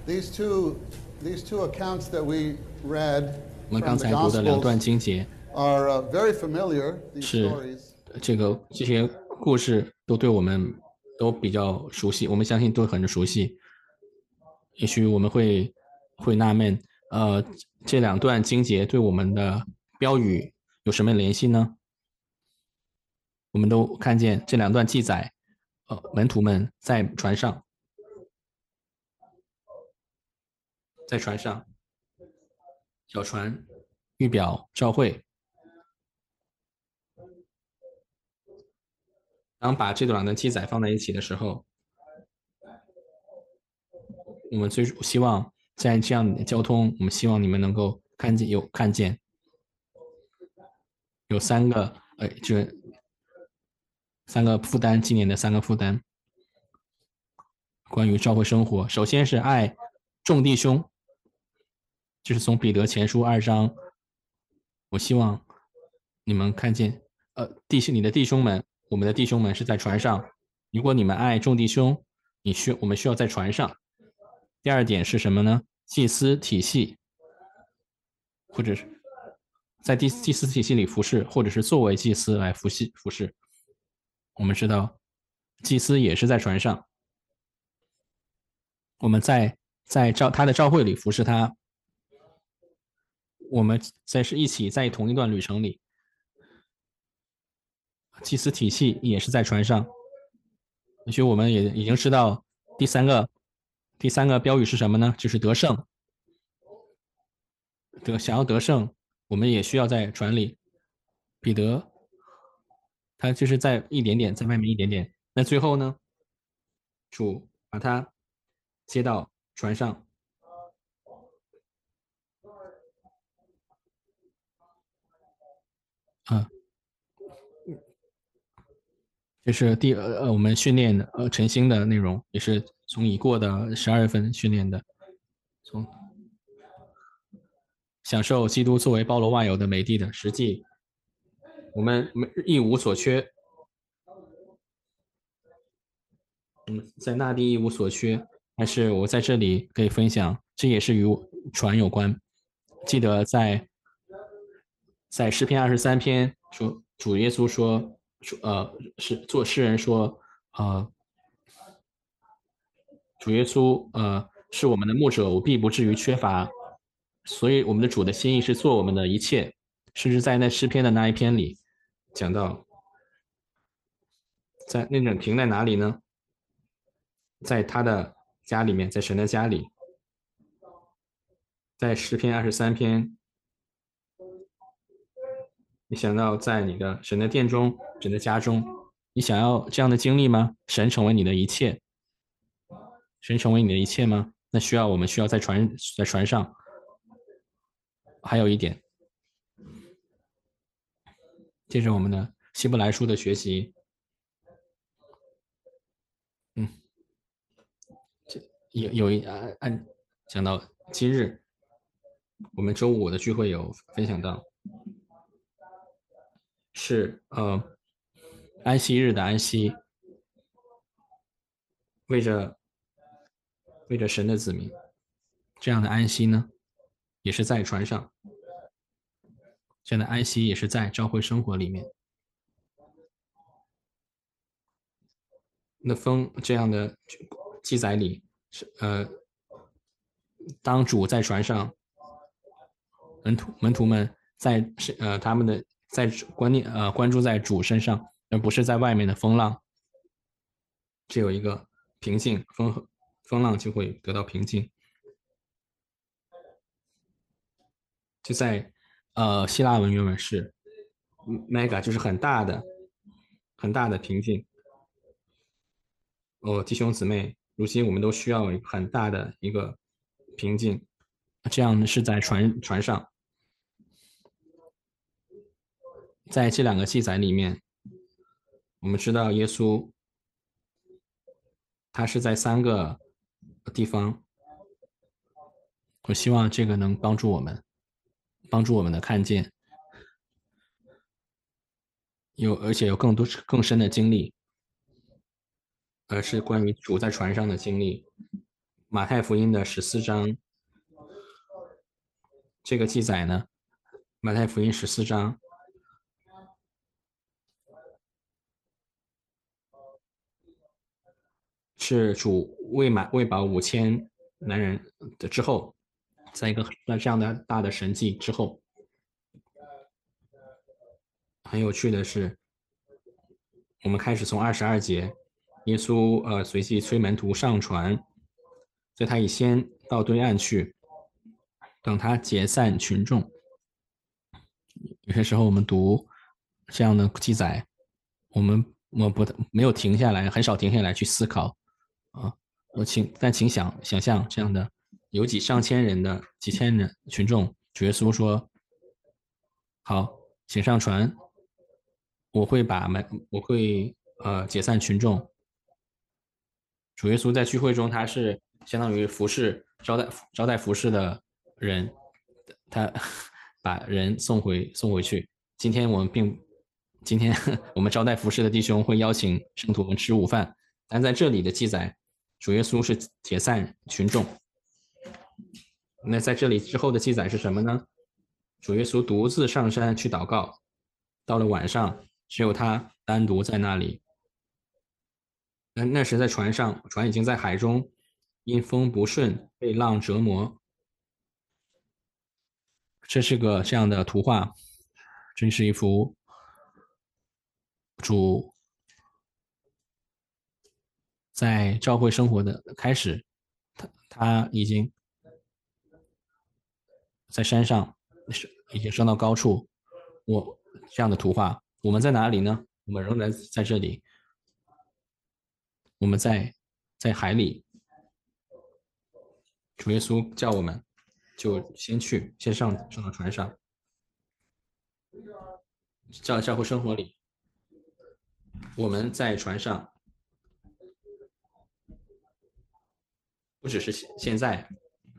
These two, these two accounts that we read 我们刚 from the 才读的两段 Gospels 经节 are very familiar. These 是 stories. 这些故事都对我们都比较熟悉，我们相信都很熟悉。也许我们会纳闷，这两段经节对我们的标语有什么联系呢？我们都看见这两段记载，门徒们在船上，小船预表教会。当把这两段记载放在一起的时候，我们最希望在这样的交通，我们希望你们能够看见有三个负担，今年的三个负担，关于教会生活。首先是爱众弟兄，就是从彼得前书2章，我希望你们看见，你的弟兄们，我们的弟兄们是在船上。如果你们爱众弟兄，我们需要在船上。第二点是什么呢？祭司体系，或者是在祭司体系里服侍，或者是作为祭司来服侍。我们知道，祭司也是在船上。我们在他的召会里服侍他，我们一起在同一段旅程里。祭司体系也是在船上。也许我们也已经知道第三个标语是什么呢？就是得胜。想要得胜，我们也需要在船里。彼得他就是在一点点，在外面一点点。那最后呢，主把他接到船上。这是我们训练的晨星的内容，也是从已过的12月份训练的，从享受基督作为包罗万有的美地的实际，我们一无所缺，在那地一无所缺。但是我在这里可以分享，这也是与船有关。记得在诗篇23篇说，主耶稣说，诗人说，主耶稣是我们的牧者，我必不至于缺乏。所以我们的主的心意是做我们的一切，甚至在那诗篇的那一篇里讲到，在那种停在哪里呢？在他的家里面，在神的家里，在诗篇23篇，你想到在你的神的殿中，神的家中，你想要这样的经历吗？神成为你的一切，神成为你的一切吗？那我们需要在船上。还有一点，接着我们的希伯来书的学习，讲到今日，我们周5的聚会有分享到，是安息日的安息，为着神的子民，这样的安息呢，也是在船上，这样的安息也是在教会生活里面。那这样的记载里，当主在船上，门徒们他们的关注在主身上，而不是在外面的风浪。只有一个平静，风浪就会得到平静。就在希腊文原文是 mega， 就是很大的平静。弟兄姊妹，如今我们都需要很大的一个平静，这样是在船上。在这两个记载里面，我们知道耶稣他是在3个地方。我希望这个能帮助我们的看见，而且有更深的经历，而是关于主在船上的经历。 马太福音的14章，这个记载呢，马太福音14章是主喂饱5000男人的之后，在一个这样的大的神迹之后，很有趣的是，我们开始从22节，耶稣随即催门徒上船，所以他已先到对岸去，等他解散群众。有些时候我们读这样的记载，我不没有停下来，很少停下来去思考啊。但请想象这样的有上千人的几千人群众，主耶稣说：好，请上船，我会解散群众。主耶稣在聚会中，他是相当于招待服侍的人，他把人送回去。今天我们招待服侍的弟兄会邀请圣徒们吃午饭，但在这里的记载，主耶稣是解散群众。那在这里之后的记载是什么呢？主耶稣独自上山去祷告，到了晚上，只有他单独在那里。那时在船上，船已经在海中，因风不顺被浪折磨。这是个这样的图画，真是一幅主在教会生活的开始。他已经在山上，已经升到高处。这样的图画，我们在哪里呢？我们仍然在这里，我们在海里。主耶稣叫我们，就先上到船上。教会生活里，我们在船上，不只是现在，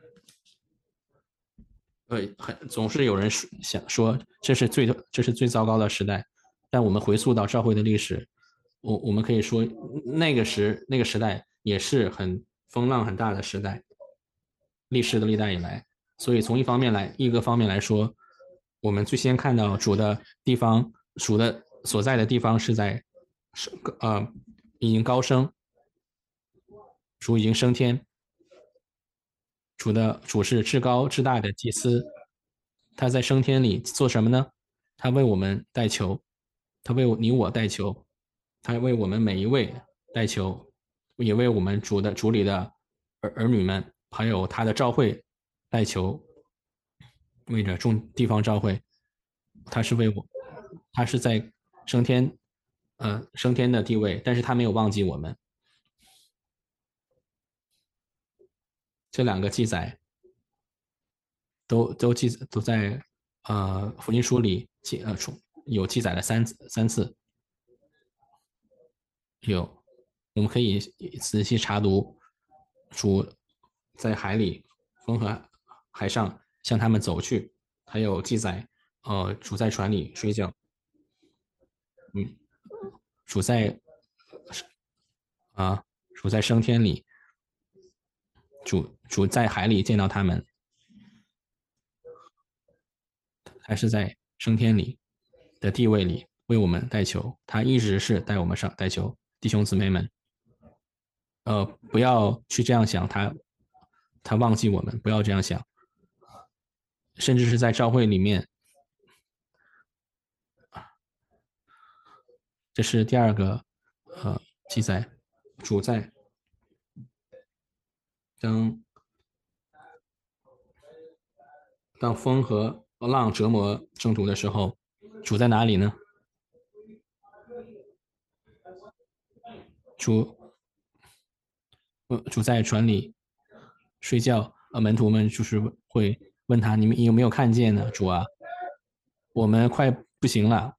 总是有人想说这是最糟糕的时代，但我们回溯到教会的历史，我们可以说那个时代也是很风浪很大的时代，历史的历代以来。所以从一个方面来说，我们最先看到主的地方，主的所在的地方是在已经高升，主已经升天。主是至高至大的祭司，他在升天里做什么呢？他为我们代求，他为你我代求，他为我们每一位代求，也为我们主里的儿女们，还有他的召会代求，为着众地方召会，他是在升天的地位，但是他没有忘记我们。这两个记载都在福音书里有记载了三次。我们可以仔细查读主在海里风和海上向他们走去，还有记载主在船里睡觉，主在升天里，主在海里见到他们，还是在升天里的地位里为我们代求，他一直是带我们上代求。弟兄姊妹们，不要去这样想，他忘记我们，不要这样想。甚至是在教会里面，这是第二个记载，主在当风和浪折磨圣徒的时候，主在哪里呢？主在船里睡觉，门徒们就是会问他：“你们有没有看见呢？主啊，我们快不行了。”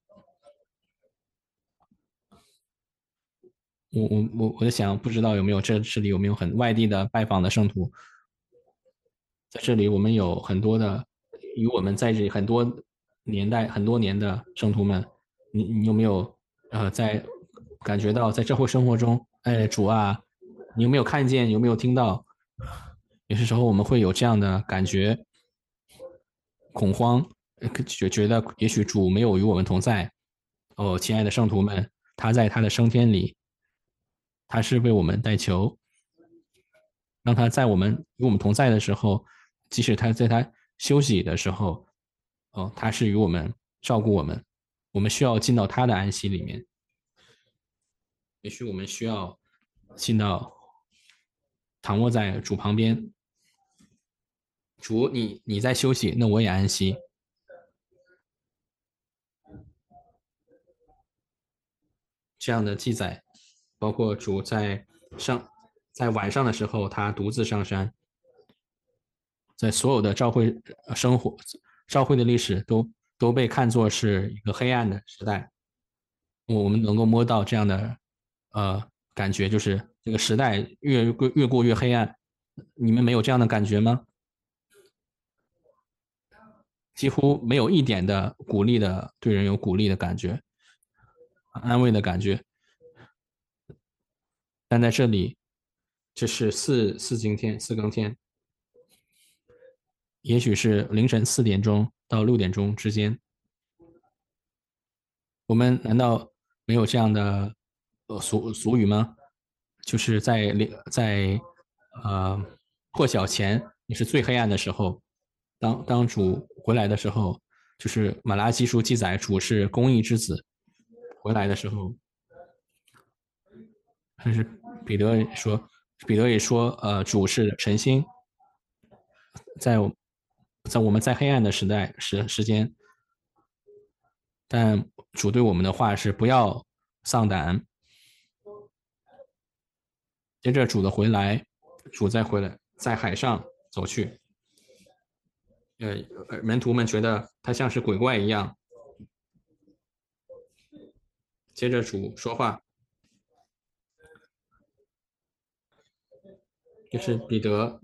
我在想，不知道这里有没有很外地的拜访的圣徒？在这里，我们有很多的与我们在这里很多年的圣徒们，你有没有在感觉到在教会生活中，哎，主啊，你有没有看见？有没有听到？ 有些时候我们会有这样的感觉，恐慌，觉得也许主没有与我们同在。哦，亲爱的圣徒们，他在他的升天里，他是为我们代求，让他在与我们同在的时候，即使他在他休息的时候，哦，他是与我们照顾我们，我们需要进到他的安息里面。也许我们需要进到躺卧在主旁边，主你在休息，那我也安息。这样的记载，包括主上在晚上的时候，他独自上山，在所有的教会生活、教会的历史都被看作是一个黑暗的时代。我们能够摸到这样的感觉，就是这个时代越过越黑暗。你们没有这样的感觉吗？几乎没有一点的鼓励的，对人有鼓励的感觉，安慰的感觉。但在这里，这是四更天，也许是凌晨4点钟到6点钟之间。我们难道没有这样的俗语吗？就是在破晓前也是最黑暗的时候，当主回来的时候，就是马拉基书记载主是公义之子回来的时候，但是彼得也说，主是晨星，在我们在黑暗的时间，但主对我们的话是不要丧胆。接着主的回来，主再回来，在海上走去。门徒们觉得他像是鬼怪一样。接着主说话，就是彼得。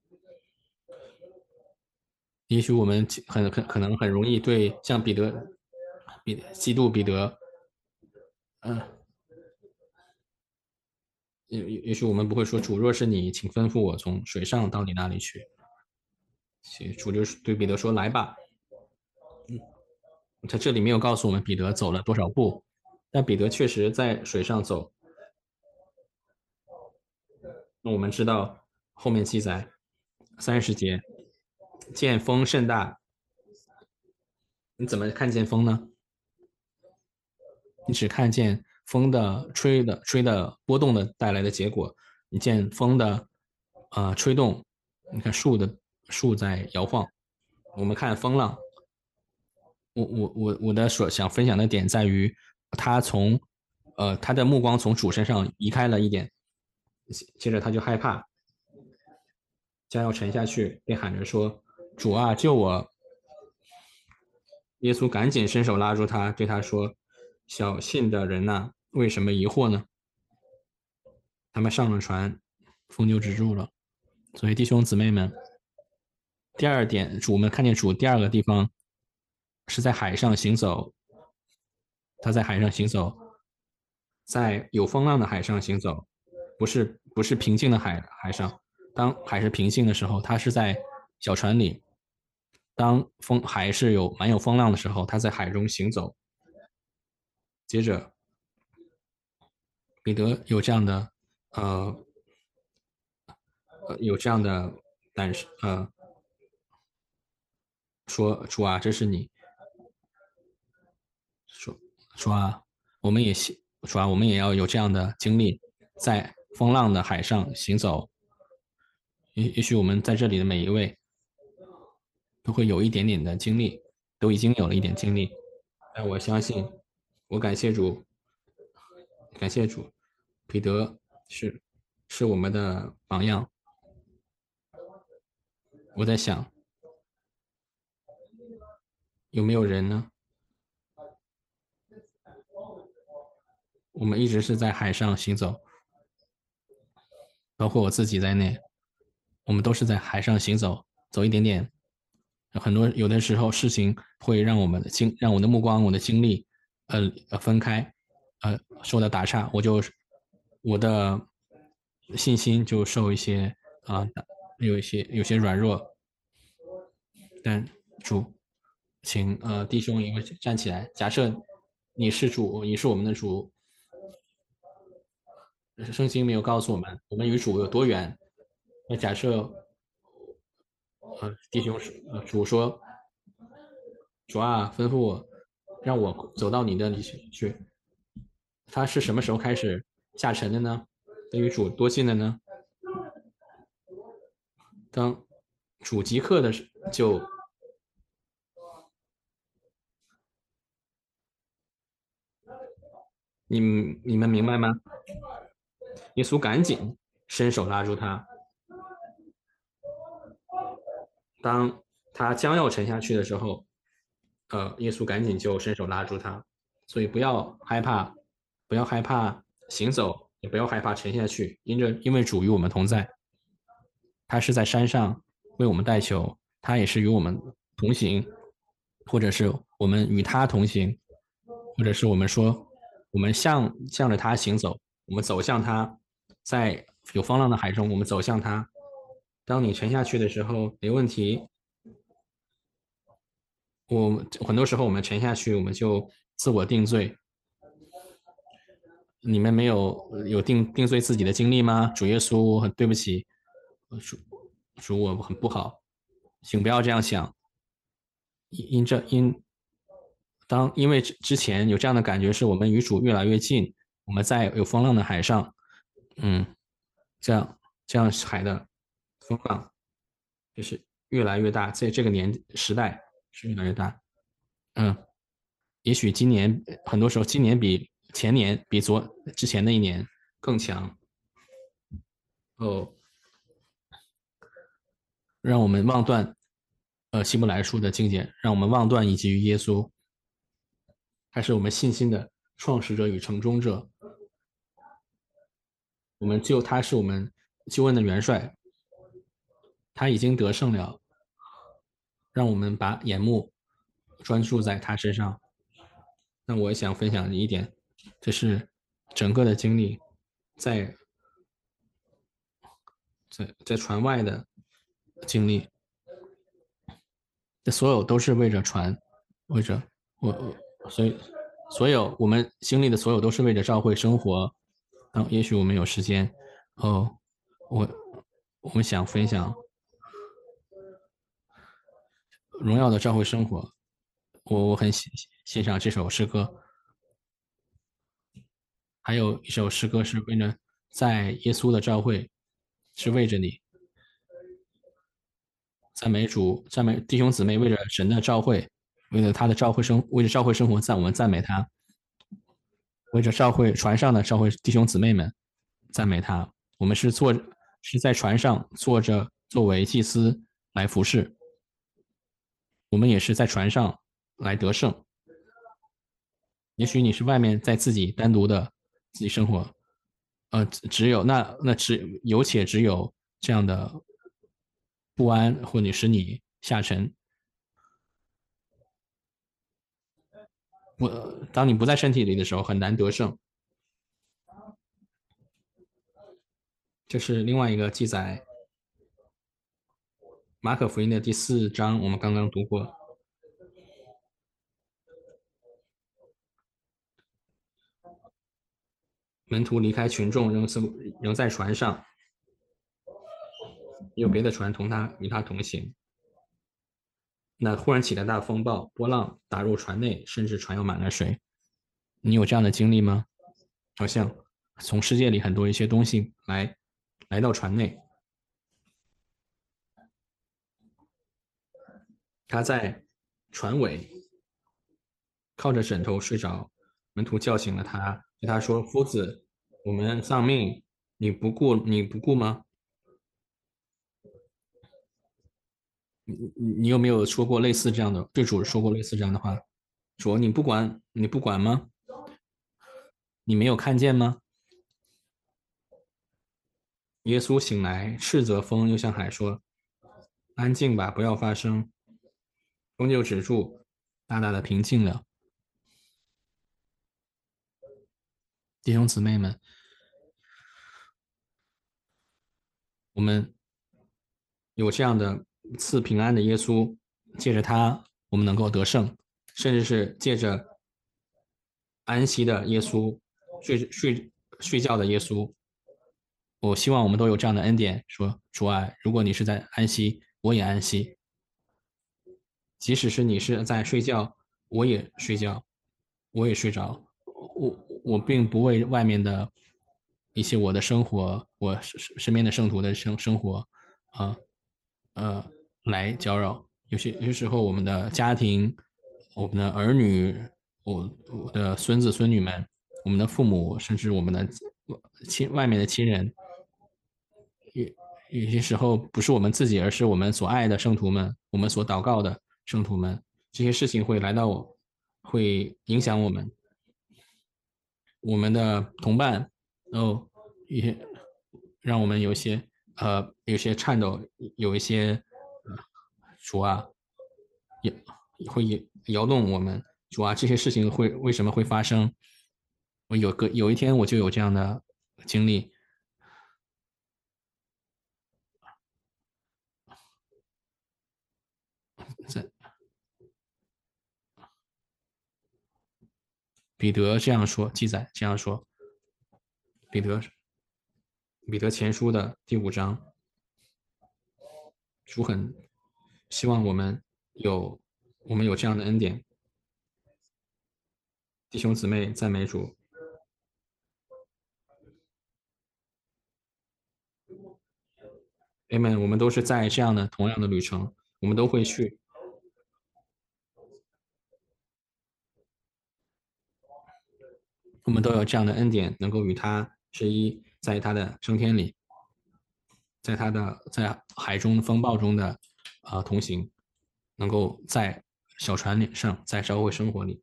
也许我们可能很容易对像嫉妒彼得，也许我们不会说主若是你，请吩咐我从水上到你那里去。主就是对彼得说来吧。他这里没有告诉我们彼得走了多少步，但彼得确实在水上走。那我们知道后面记载30节，见风甚大。你怎么看见风呢？你只看见风的吹的波动的带来的结果，你见风的吹动，你看树在摇晃。我们看风浪，我的想分享的点在于，他的目光从主身上移开了一点，接着他就害怕，将要沉下去，便喊着说：“主啊，救我！”耶稣赶紧伸手拉住他，对他说：“小信的人呐，为什么疑惑呢？”他们上了船，风就止住了。所以弟兄姊妹们，第二点，我们看见主第二个地方是在海上行走。他在海上行走，在有风浪的海上行走，不是平静的海上。当海是平静的时候，他是在小船里；当海是满有风浪的时候，他在海中行走。接着，彼得有这样的呃有这样的胆识说主啊，这是你说啊，我们也说啊，我们也要有这样的经历，在风浪的海上行走。也许我们在这里的每一位都会有一点点的经历，都已经有了一点经历。但我相信，我感谢主，感谢主，彼得是我们的榜样。我在想，有没有人呢？我们一直是在海上行走，包括我自己在内，我们都是在海上行走，走一点点。有的时候事情会让我的目光、我的精力，分开，受到打岔，我的信心就受一些有些软弱，但主，请弟兄一位站起来。假设你是主，你是我们的主，圣经没有告诉我们与主有多远。那假设弟兄主说，主啊，吩咐我，让我走到你的里去。他是什么时候开始下沉的呢？与主多近的呢？当主即刻的就，你们明白吗？耶稣赶紧伸手拉住他。当他将要沉下去的时候，耶稣赶紧就伸手拉住他。所以不要害怕，不要害怕行走，也不要害怕沉下去，因为主与我们同在。他是在山上为我们代求，他也是与我们同行，或者是我们与他同行，或者是我们说我们向着他行走，我们走向他，在有风浪的海中，我们走向他。当你沉下去的时候，没问题。很多时候我们沉下去，我们就自我定罪。你们没有定罪自己的经历吗？主耶稣，我很对不起，主我很不好，请不要这样想。因这因因为之前有这样的感觉，是我们与主越来越近，我们在有风浪的海上，嗯，这样海的风浪就是越来越大，在这个时代是越来越大。嗯，也许今年很多时候，今年比前年比之前的一年更强。哦，让我们忘断希伯来书的经节，让我们忘断以及于耶稣，他是我们信心的创始者与成终者。他是我们救恩的元帅，他已经得胜了，让我们把眼目专注在他身上。那我想分享一点，这是整个的经历，在在船外的经历，这所有都是为着船，为着所以所有我们经历的所有都是为着教会生活。也许我们有时间，哦，我我们想分享荣耀的教会生活。我很欣赏这首诗歌，还有一首诗歌是为了在耶稣的教会，是为着你赞美主，赞美弟兄姊妹，为了神的教会，为了他的为了教会生活，我们赞美他，为着船上的教会弟兄姊妹们赞美他。我们是在船上坐着，作为祭司来服侍，我们也是在船上来得胜。也许你是外面在自己单独的自己生活，只有只有这样的不安，或者使你下沉。当你不在身体里的时候，很难得胜。这是另外一个记载，马可福音的第4章，我们刚刚读过。门徒离开群众，仍在船上，有别的船与他同行。那忽然起了大风暴，波浪打入船内，甚至船又满了水。你有这样的经历吗？好像从世界里很多一些东西来到船内，他在船尾靠着枕头睡着，门徒叫醒了他，对他说：“夫子，我们丧命，你不顾吗？”你有没有说过类似这样的对主说过类似这样的话？说你不管吗？你没有看见吗？耶稣醒来，斥责风，又向海说：“安静吧，不要发声。”风就止住，大大的平静了。弟兄姊妹们，我们有这样的赐平安的耶稣，借着他我们能够得胜，甚至是借着安息的耶稣，睡觉的耶稣。我希望我们都有这样的恩典，说主啊，如果你是在安息，我也安息；即使是你是在睡觉，我也睡觉，我也睡着。我并不为外面的一些我的生活，我身边的圣徒的生活啊来搅扰。有些时候，我们的家庭、我们的儿女、我的孙子孙女们、我们的父母，甚至我们的外面的亲人，有些时候不是我们自己，而是我们所爱的圣徒们，我们所祷告的圣徒们，这些事情会来到我，会影响我们的同伴，然后也让我们有些颤抖，有一些主啊，也会摇动我们。主啊，这些事情为什么会发生？有一天我就有这样的经历，在彼得这样说，记载这样说，彼得彼得前书的第5章，主很希望有我们有这样的恩典，弟兄姊妹赞美主。Amen。我们都是在这样的同样的旅程，我们都会去，我们都有这样的恩典，能够与他是一，在他的升天里，在海中风暴中的同行，能够在小船里上，在教会生活里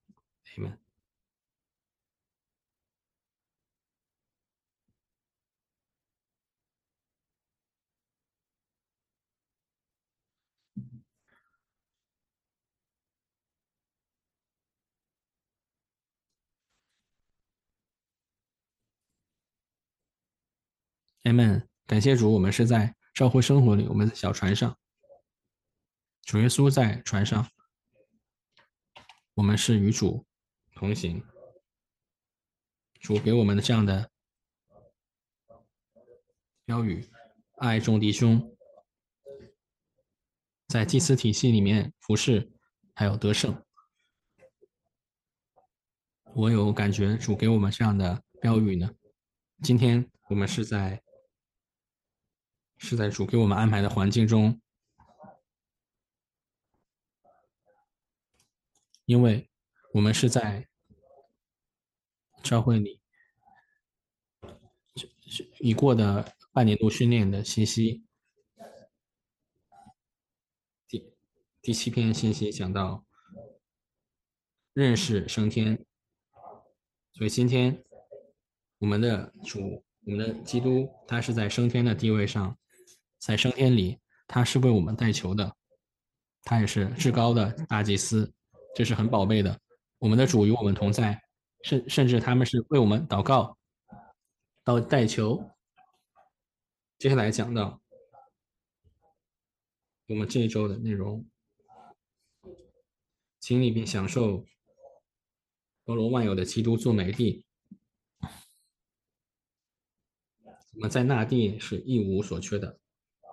，Amen。Amen。感谢主，我们是在教会生活里，我们在小船上，主耶稣在船上，我们是与主同行。主给我们的这样的标语：爱众弟兄，在祭司体系里面服侍，还有得胜。我有感觉，主给我们这样的标语呢。今天我们是在主给我们安排的环境中，因为我们是在教会里已过的半年度训练的信息，第第7篇信息讲到认识升天，所以今天我们的主，我们的基督，他是在升天的地位上，在升天里，他是为我们代求的，他也是至高的大祭司，这是很宝贝的。我们的主与我们同在，甚至他们是为我们祷告到代求。接下来讲到我们这一周的内容，经历并享受包罗万有的基督做美地，我们在那地是一无所缺的，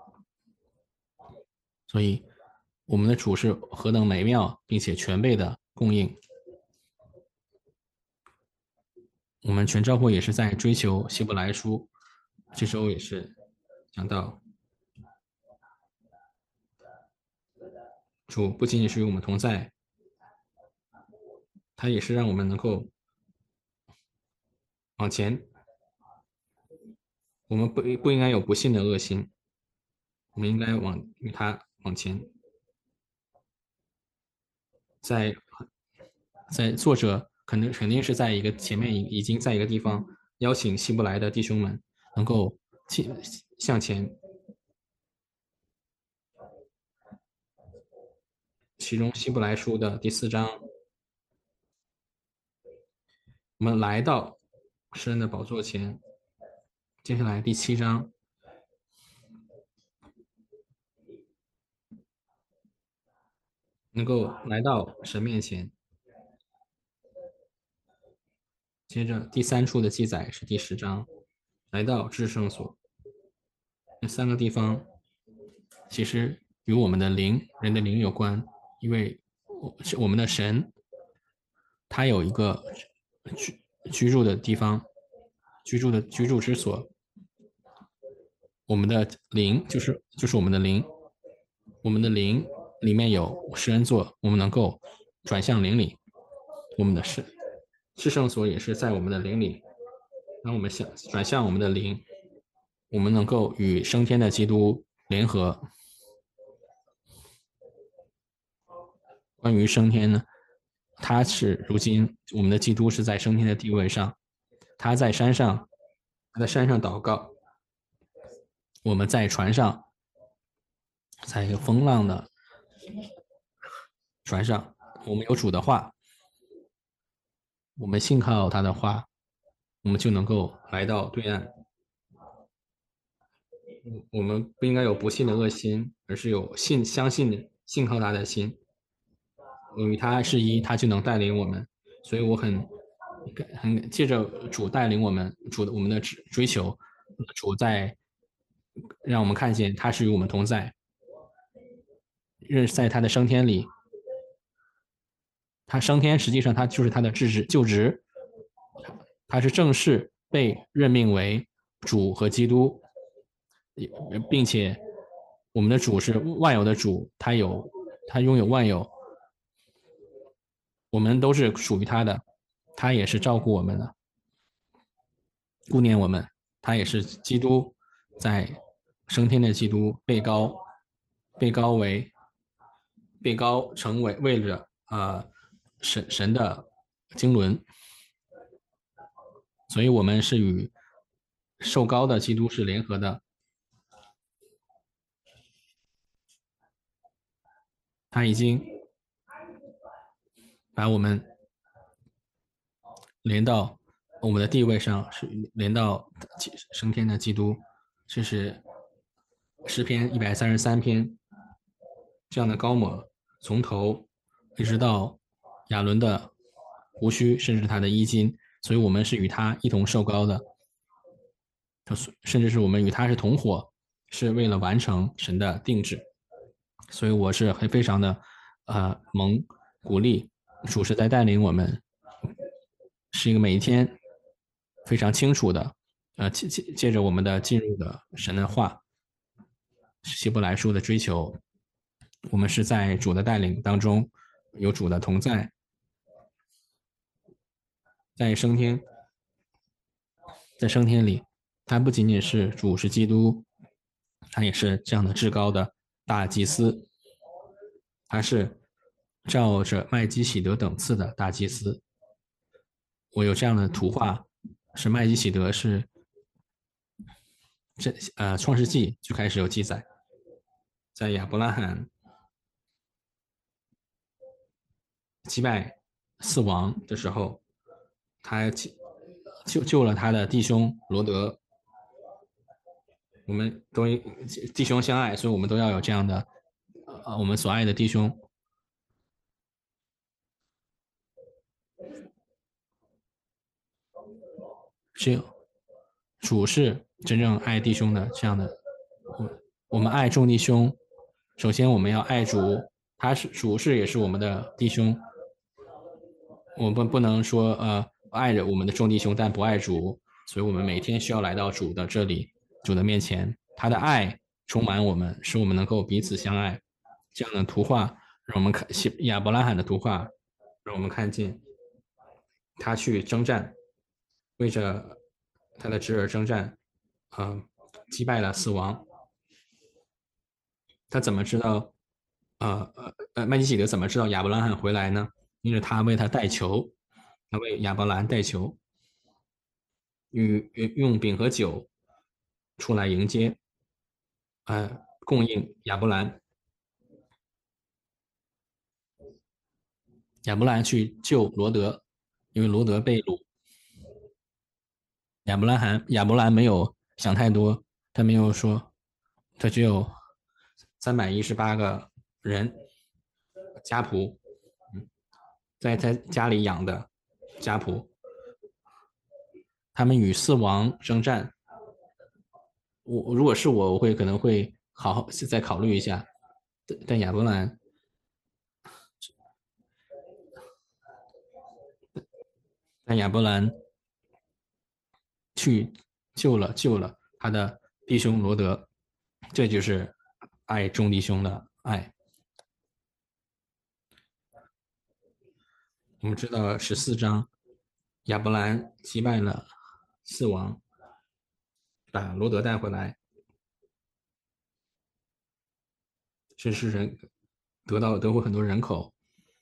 所以我们的主是何等美妙，并且全备的供应。我们全教会也是在追求希伯来书，这周也是讲到主不仅仅是与我们同在，他也是让我们能够往前。我们不应该有不幸的恶心，我们应该与他往前。在作者肯定是在一个前面已经在一个地方邀请希伯来的弟兄们能够向前。其中希伯来书的第4章，我们来到诗人的宝座前。接下来第7章， 能够来到神面前。接着第3处的记载是第10章，来到至圣所。这3个地方其实与我们的灵，人的灵有关，因为我们的神，他有一个居住的地方，居住之所。我们的灵就是我们的灵，我们的灵里面有施恩座，我们能够转向灵里。我们的至圣所也是在我们的灵里。当我们转向我们的灵，我们能够与升天的基督联合。关于升天呢，他是如今我们的基督是在升天的地位上，他在山上祷告，我们在船上，在一个风浪的船上，我们有主的话，我们信靠他的话，我们就能够来到对岸。我们不应该有不信的恶心，而是有相信信靠他的心。与他是一，他就能带领我们。所以我很借着主带领我们，我们的追求，主在让我们看见他是与我们同在。在他的升天里，他升天实际上他就是他的就职，他是正式被任命为主和基督，并且我们的主是万有的主，他拥有万有，我们都是属于他的，他也是照顾我们的，顾念我们，他也是基督，在升天的基督被高成为了神的经纶，所以我们是与受高的基督是联合的。他已经把我们连到我们的地位上，是连到升天的基督。这是诗篇133篇这样的高抹，从头一直到亚伦的胡须，甚至他的衣襟，所以我们是与他一同受膏的，甚至是我们与他是同伙，是为了完成神的定旨。所以我是非常的蒙鼓励，主是在带领我们，是一个每一天非常清楚的借着我们的进入的神的话，希伯来书的追求，我们是在主的带领当中，有主的同在，在升天里，他不仅仅是主是基督，他也是这样的至高的大祭司，他是照着麦基洗德等次的大祭司。我有这样的图画，是麦基洗德是创世纪就开始有记载，在亚伯拉罕击败4王的时候，他救了他的弟兄罗德。我们都弟兄相爱，所以我们都要有这样的我们所爱的弟兄。主是真正爱弟兄的这样的。我们爱众弟兄，首先我们要爱主，主是也是我们的弟兄。我们不能说爱着我们的众弟兄，但不爱主，所以我们每天需要来到主的这里，主的面前，他的爱充满我们，使我们能够彼此相爱。这样的图画让我们看亚伯拉罕的图画，让我们看见他去征战，为着他的侄儿征战，击败了4王。他怎么知道？麦基洗德怎么知道亚伯拉罕回来呢？因为他为他代求，他为亚伯兰代求，用饼和酒出来迎接，供应亚伯兰。亚伯兰去救罗德，因为罗德被掳。亚伯兰没有想太多，他没有说，他只有318个人， 家仆，在家里养的家仆，他们与四王征战。如果是我，我可能会好好再考虑一下。但亚伯兰去救了他的弟兄罗德，这就是爱众弟兄的爱。我们知道14章，亚伯兰击败了四王，把罗德带回来，是人得回很多人口。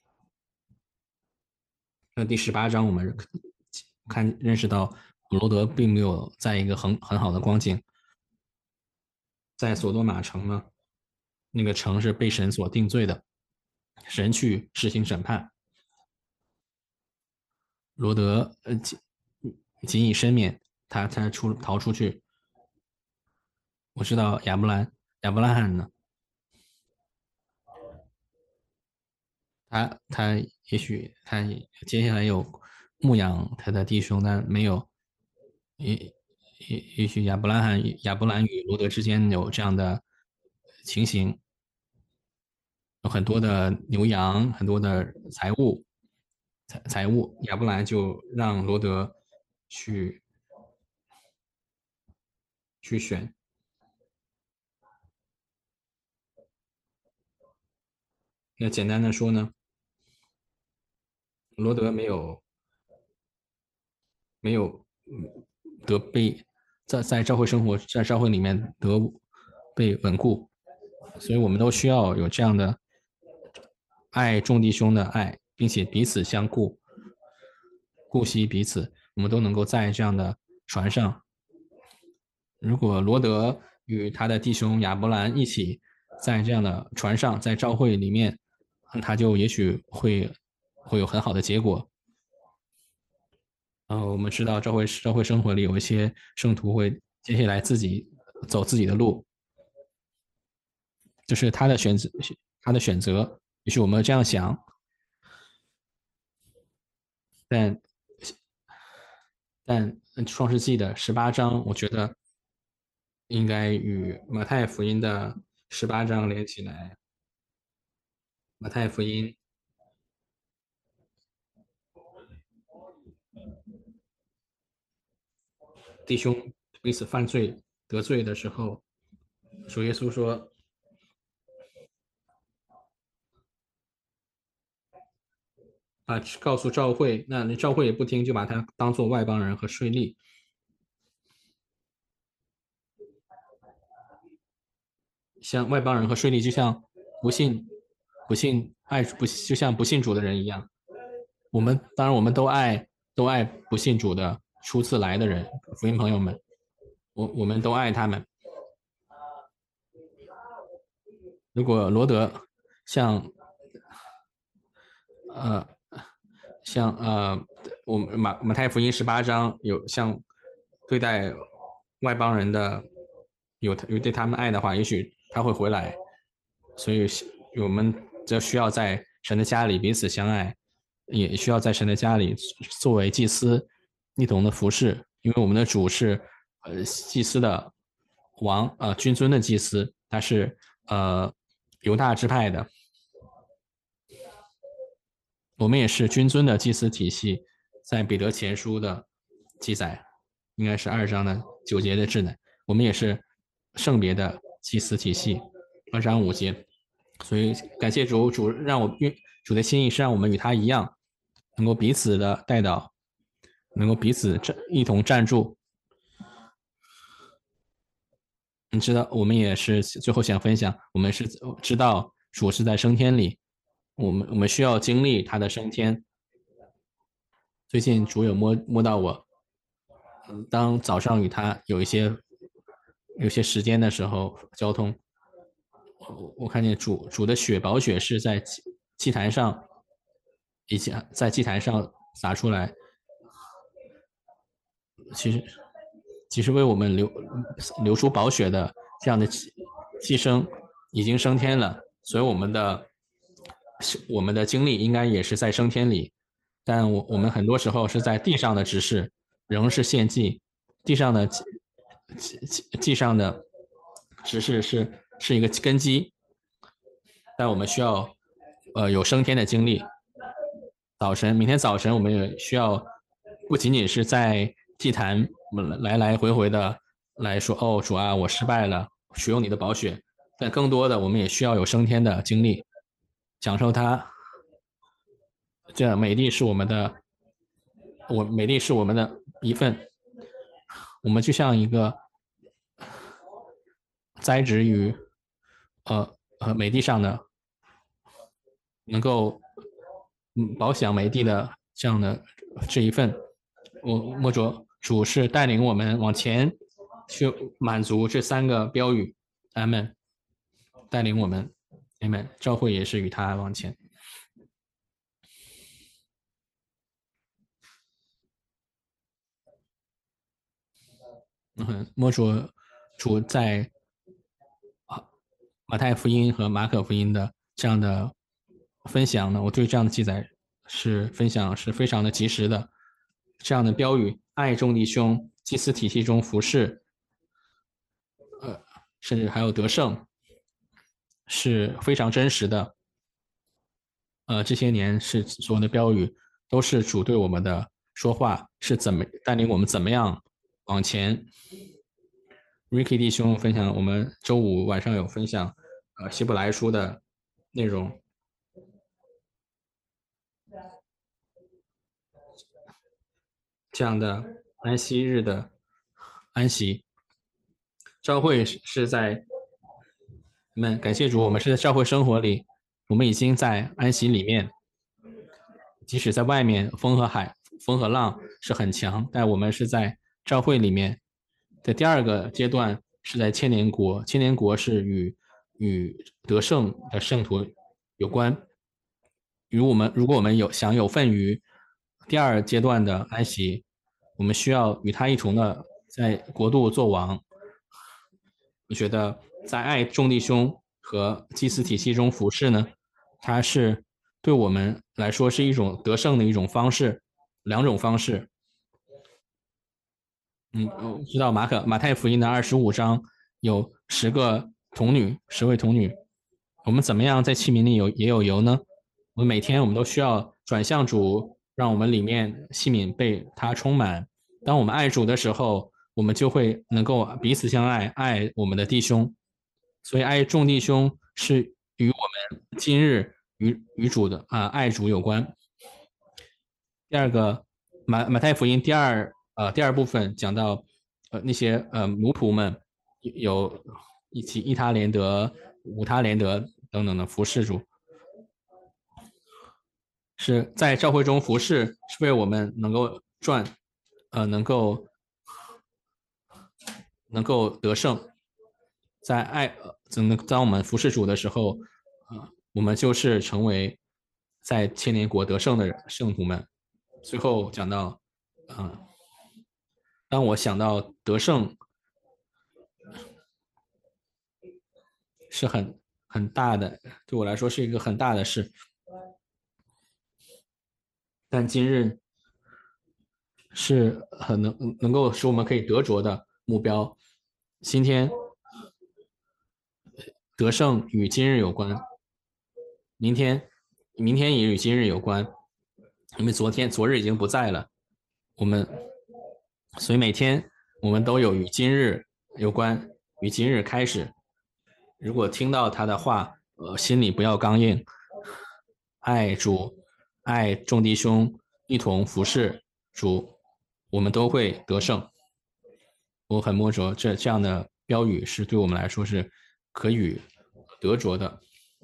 那第18章我们认识到罗德并没有在一个很好的光景，在索多玛城呢，那个城是被神所定罪的，神去实行审判。罗德仅以身免，他逃出去。我知道亚伯拉罕呢，他也许他接下来有牧养他的弟兄，但没有，也许亚伯兰与罗德之间有这样的情形，有很多的牛羊，很多的财物，亚伯兰就让罗德去选。那简单的说呢，罗德没有得被在教会生活，在教会里面被稳固，所以我们都需要有这样的爱众弟兄的爱，并且彼此相顾惜彼此，我们都能够在这样的船上。如果罗德与他的弟兄亚伯兰一起在这样的船上，在教会里面，他就也许会有很好的结果。我们知道教会生活里有一些圣徒会接下来自己走自己的路，就是他的选择，也许我们这样想，但创世纪的18章，我觉得应该与马太福音的18章连起来。马太福音弟兄彼此犯罪得罪的时候，主耶稣说，告诉教会，那教会也不听，就把他当做外邦人和税吏。像外邦人和税吏，就像不信就像不信主的人一样。当然我们都爱不信主的初次来的人，福音朋友们，我们都爱他们。如果罗德像我们马太福音18章有像对待外邦人的有对他们爱的话，也许他会回来。所以我们就需要在神的家里彼此相爱，也需要在神的家里作为祭司一同的服侍，因为我们的主是祭司的王，君尊的祭司，他是犹大支派的。我们也是君尊的祭司体系，在彼得前书的记载，应该是2章的9节的记载，我们也是圣别的祭司体系，2章5节。所以感谢主让主的心意是让我们与他一样，能够彼此的代祷，能够彼此一同站住。你知道，我们也是最后想分享，我们是知道主是在升天里，我们需要经历他的升天。最近主有摸到我，当早上与他有些时间的时候，交通，我看见主的宝血是在祭坛上，以及在祭坛上洒出来。其实为我们流出宝血的这样的寄生已经升天了，所以我们的是我们的精力应该也是在升天里，但我们很多时候是在地上的执事，仍是献祭，地上的地上的执事是一个根基，但我们需要有升天的经历。明天早晨我们也需要不仅仅是在祭坛来来回回的来说，哦，主啊，我失败了，使用你的宝血，但更多的我们也需要有升天的经历，享受它。这美丽是我们的，美丽是我们的一份。我们就像一个栽植于美地上的，能够饱享美地的这样的这一份。莫着主是带领我们往前去满足这3个标语，阿门。带领我们，阿门。教会也是与他往前。莫着主在马太福音和马可福音的这样的分享呢，我对这样的记载分享是非常的及时的。这样的标语，爱众弟兄，祭司体系中服侍，甚至还有得胜，是非常真实的。这些年是所有的标语都是主对我们的说话，是怎么带领我们怎么样往前。Ricky 弟兄分享，我们周五晚上有分享希伯来书的内容。这样的安息日的安息，教会是在感谢主，我们是在教会生活里，我们已经在安息里面。即使在外面风和浪是很强，但我们是在教会里面。在第2个阶段是在千年国，千年国是与得胜的圣徒有关。如果我们想有份于第2阶段的安息，我们需要与他一同的在国度做王。我觉得在爱众弟兄和祭司体系中服侍呢，它是对我们来说是一种得胜的一种方式，2种方式。知道马太福音的25章有10个童女，10位童女。我们怎么样在器皿里也有油呢？我们每天我们都需要转向主，让我们里面器皿被他充满。当我们爱主的时候，我们就会能够彼此相爱，爱我们的弟兄。所以爱众弟兄是与我们今日与主的爱主有关。第2个马太福音第二部分讲到那些奴仆们有一他连德、五他连德等等的服侍主，是在教会中服侍，是为我们能够能够得胜。在当我们服侍主的时候，我们就是成为在千年国得胜的圣徒们。最后讲到，当我想到得胜是很大的，对我来说是一个很大的事。但今日是很能够使我们可以得着的目标。今天得胜与今日有关，明天也与今日有关，因为昨日已经不在了。所以每天我们都有与今日有关，与今日开始。如果听到他的话，心里不要刚硬，爱主，爱众弟兄，一同服侍主，我们都会得胜。我很摸着这样的标语是对我们来说是可与得着的。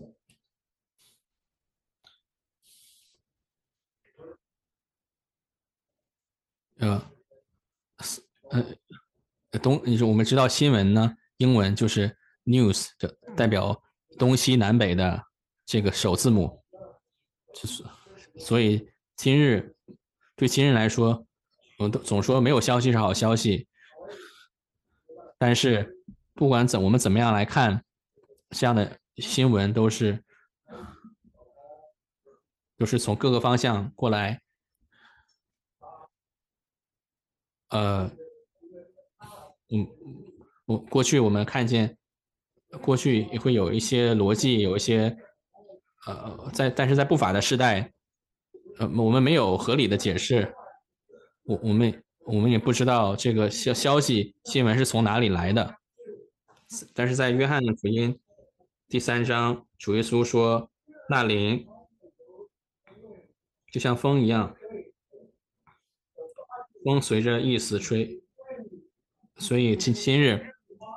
我们知道新闻呢，英文就是 news， 代表东西南北的这个首字母。所以对今日来说，我们总说没有消息是好消息，但是不管我们怎么样来看，这样的新闻都是就是从各个方向过来。呃，嗯，过去我们看见，过去也会有一些逻辑，有一些但是在不法的时代，我们没有合理的解释，我们也不知道这个消息新闻是从哪里来的。但是在约翰福音第3章，主耶稣说：“那灵就像风一样，风随着意思吹。”所以今日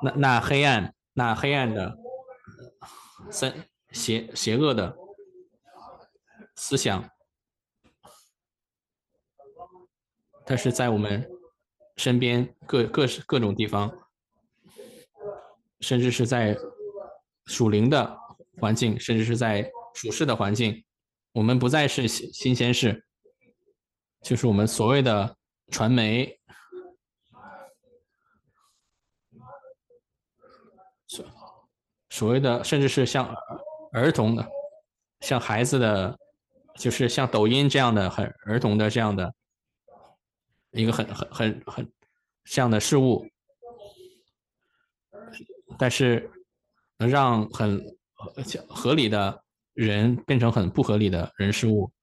那黑暗的邪恶的思想，它是在我们身边各种地方，甚至是在属灵的环境，甚至是在属世的环境，我们不再是新鲜事，就是我们所谓的传媒，所谓的甚至是像儿童的，像孩子的，就是像抖音这样的很儿童的这样的一个很这样的事物，但是能让很合理的人变成很不合理的人事物，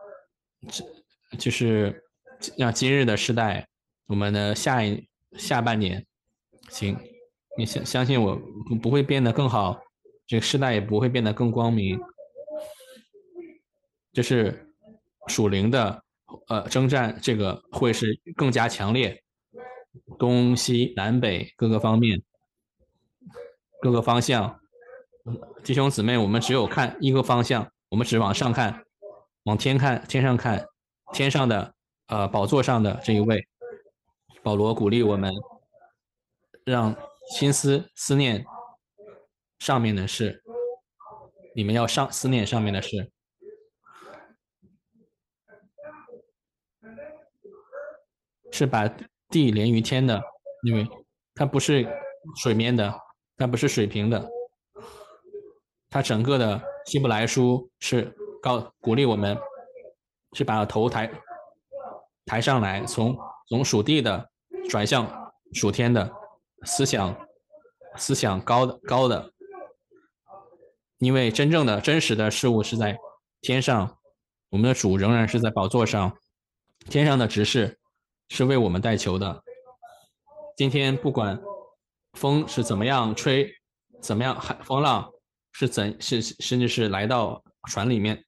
就是让今日的时代，我们的下半年，行，你相信我，不会变得更好，这个时代也不会变得更光明，就是属灵的征战，这个会是更加强烈，东西南北各个方面各个方向，弟兄姊妹，我们只有看一个方向，我们只往上看，往天看，天上看，天上的宝座上的这一位，保罗鼓励我们，让心思念上面的事，你们要思念上面的事，是把地连于天的，因为它不是水面的，它不是水平的，它整个的希伯来书是鼓励我们，是把头抬上来，从属地的转向属天的思想高的，因为真正的真实的事物是在天上，我们的主仍然是在宝座上，天上的执事是为我们代求的。今天不管风是怎么样吹，怎么样风浪甚至是来到船里面，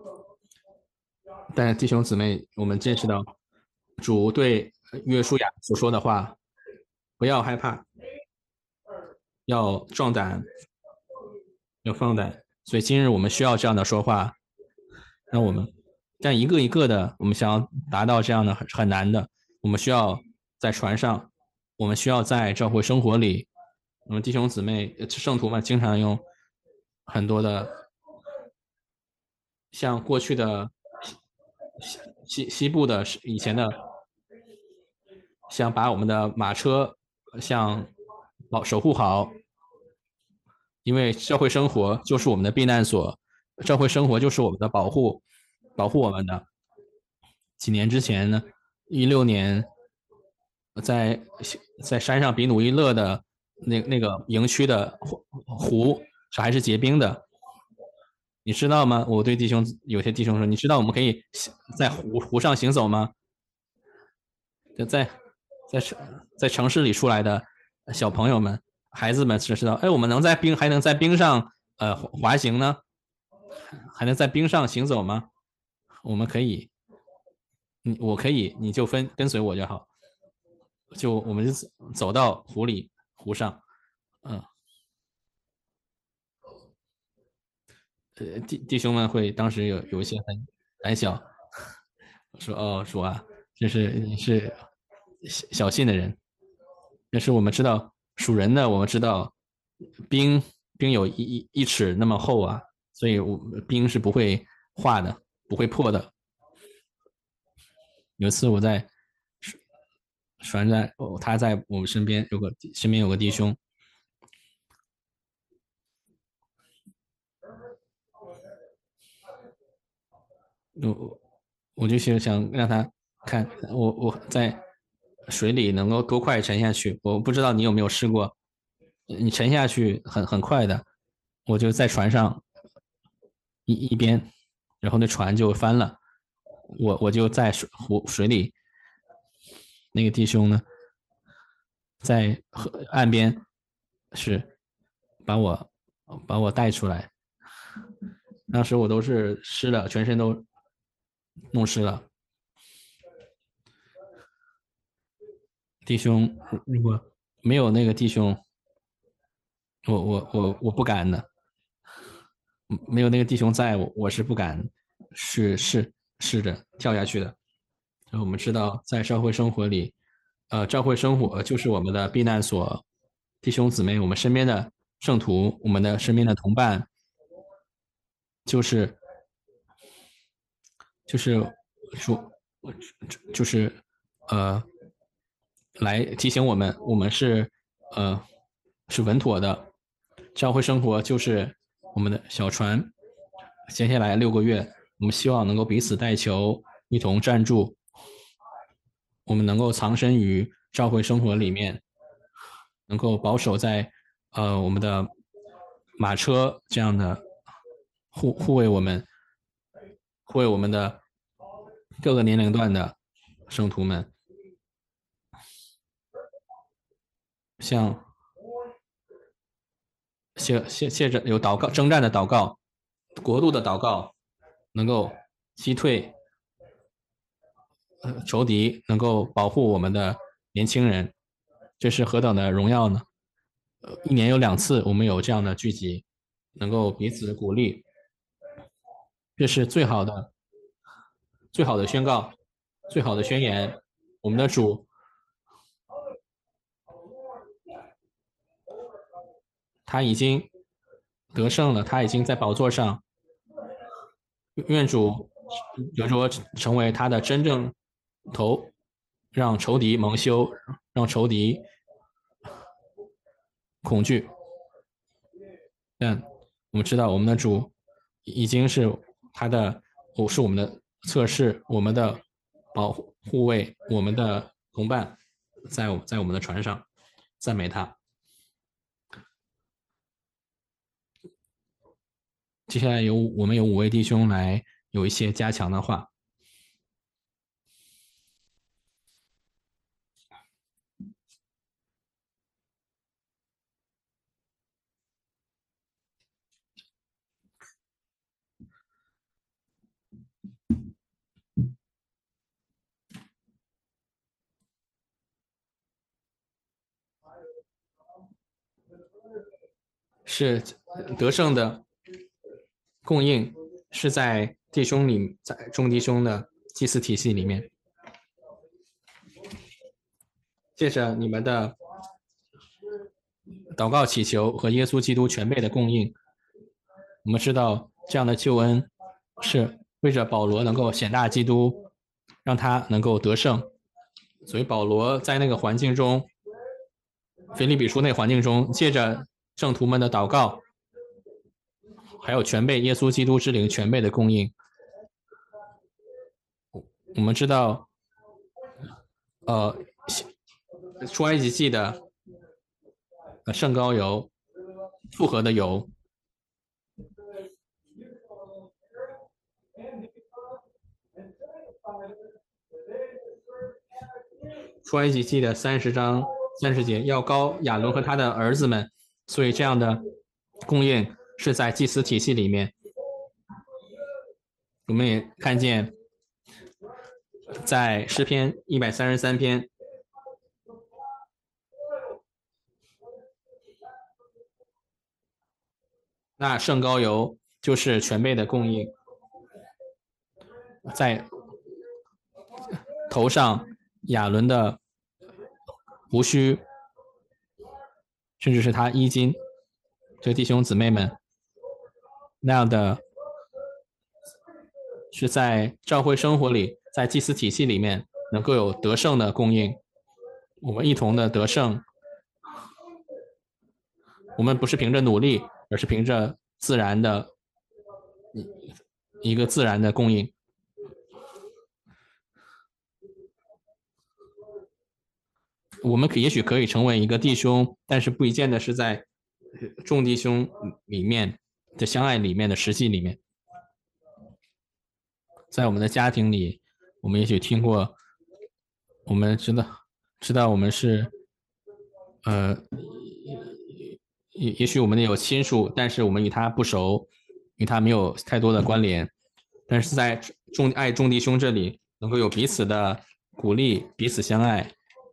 但弟兄姊妹，我们见识到主对约书亚所说的话，不要害怕，要壮胆，要放胆。所以今日我们需要这样的说话，让我们但一个一个的，我们想要达到这样的很难的，我们需要在船上，我们需要在教会生活里，我们弟兄姊妹、圣徒们经常用很多的，像过去的西部的以前的，像把我们的马车像守护好，因为教会生活就是我们的避难所，教会生活就是我们的保护我们的。几年之前呢，16年在在山上比努伊勒的那个营区的湖还是结冰的，你知道吗？我对有些弟兄说，你知道我们可以在湖上行走吗？在在在城市里出来的小朋友们、孩子们只知道，哎，我们还能在冰上滑行呢，还能在冰上行走吗？我们可以，我可以，你就跟随我就好，我们就走到湖上，嗯，弟兄们会当时有一些很胆小，说哦，主啊，你是小信的人，但是我们知道属人的，我们知道冰冰有1尺那么厚啊，所以冰是不会化的，不会破的。有一次我在他在我们身边有个弟兄， 我我就是想让他看我在水里能够多快沉下去。我不知道你有没有试过，你沉下去很快的，我就在船上一边，然后那船就翻了，我就在水里，那个弟兄呢在岸边是把我带出来，当时我都是湿了，全身都弄湿了。弟兄，如果没有那个弟兄，我不敢的，没有那个弟兄在，我是不敢试着跳下去的。然后我们知道，在教会生活里，教会生活就是我们的避难所，弟兄姊妹，我们身边的圣徒，我们的身边的同伴，就是就是说，就是呃，来提醒我们，我们是稳妥的。教会生活就是我们的小船，接下来6个月，我们希望能够彼此带球，一同站住，我们能够藏身于教会生活里面，能够保守在我们的马车这样的护卫我们，护卫我们的各个年龄段的圣徒们，像借着有祷告征战的祷告，国度的祷告，能够击退仇敌，能够保护我们的年轻人，这是何等的荣耀呢？一年有2次，我们有这样的聚集，能够彼此鼓励，这是最好的宣告，最好的宣言。我们的主，他已经得胜了，他已经在宝座上。愿主比说成为他的真正头，让仇敌蒙羞，让仇敌恐惧。但我们知道，我们的主已经是他的，是我们的测试，我们的护卫，我们的同伴，在我们的船上，赞美他。接下来我们有5位弟兄来有一些加强的话。是得胜的供应是在众弟兄的祭祀体系里面，借着你们的祷告祈求和耶稣基督全备的供应，我们知道这样的救恩是为着保罗能够显大基督，让他能够得胜。所以保罗在那个环境中，腓立比书那个环境中，借着圣徒们的祷告，还有全备耶稣基督之灵全备的供应，我们知道，出埃及记的圣膏油、复合的油，出埃及记的30章30节，要膏亚伦和他的儿子们，所以这样的供应是在祭司体系里面。我们也看见，在诗篇133篇，那圣膏油就是全备的供应，在头上亚伦的胡须，甚至是他衣襟，这弟兄姊妹们那样的，是在教会生活里，在祭司体系里面能够有得胜的供应，我们一同的得胜。我们不是凭着努力，而是凭着自然的一个自然的供应。 我们也许可以成为一个弟兄，但是不一见的是在众弟兄里面的相爱里面的实际里面，在我们的家庭里，我们也许听过，我们知道我们是也许我们有亲属，但是我们与他不熟，与他没有太多的关联，但是在众弟兄这里，能够有彼此的鼓励，彼此相爱。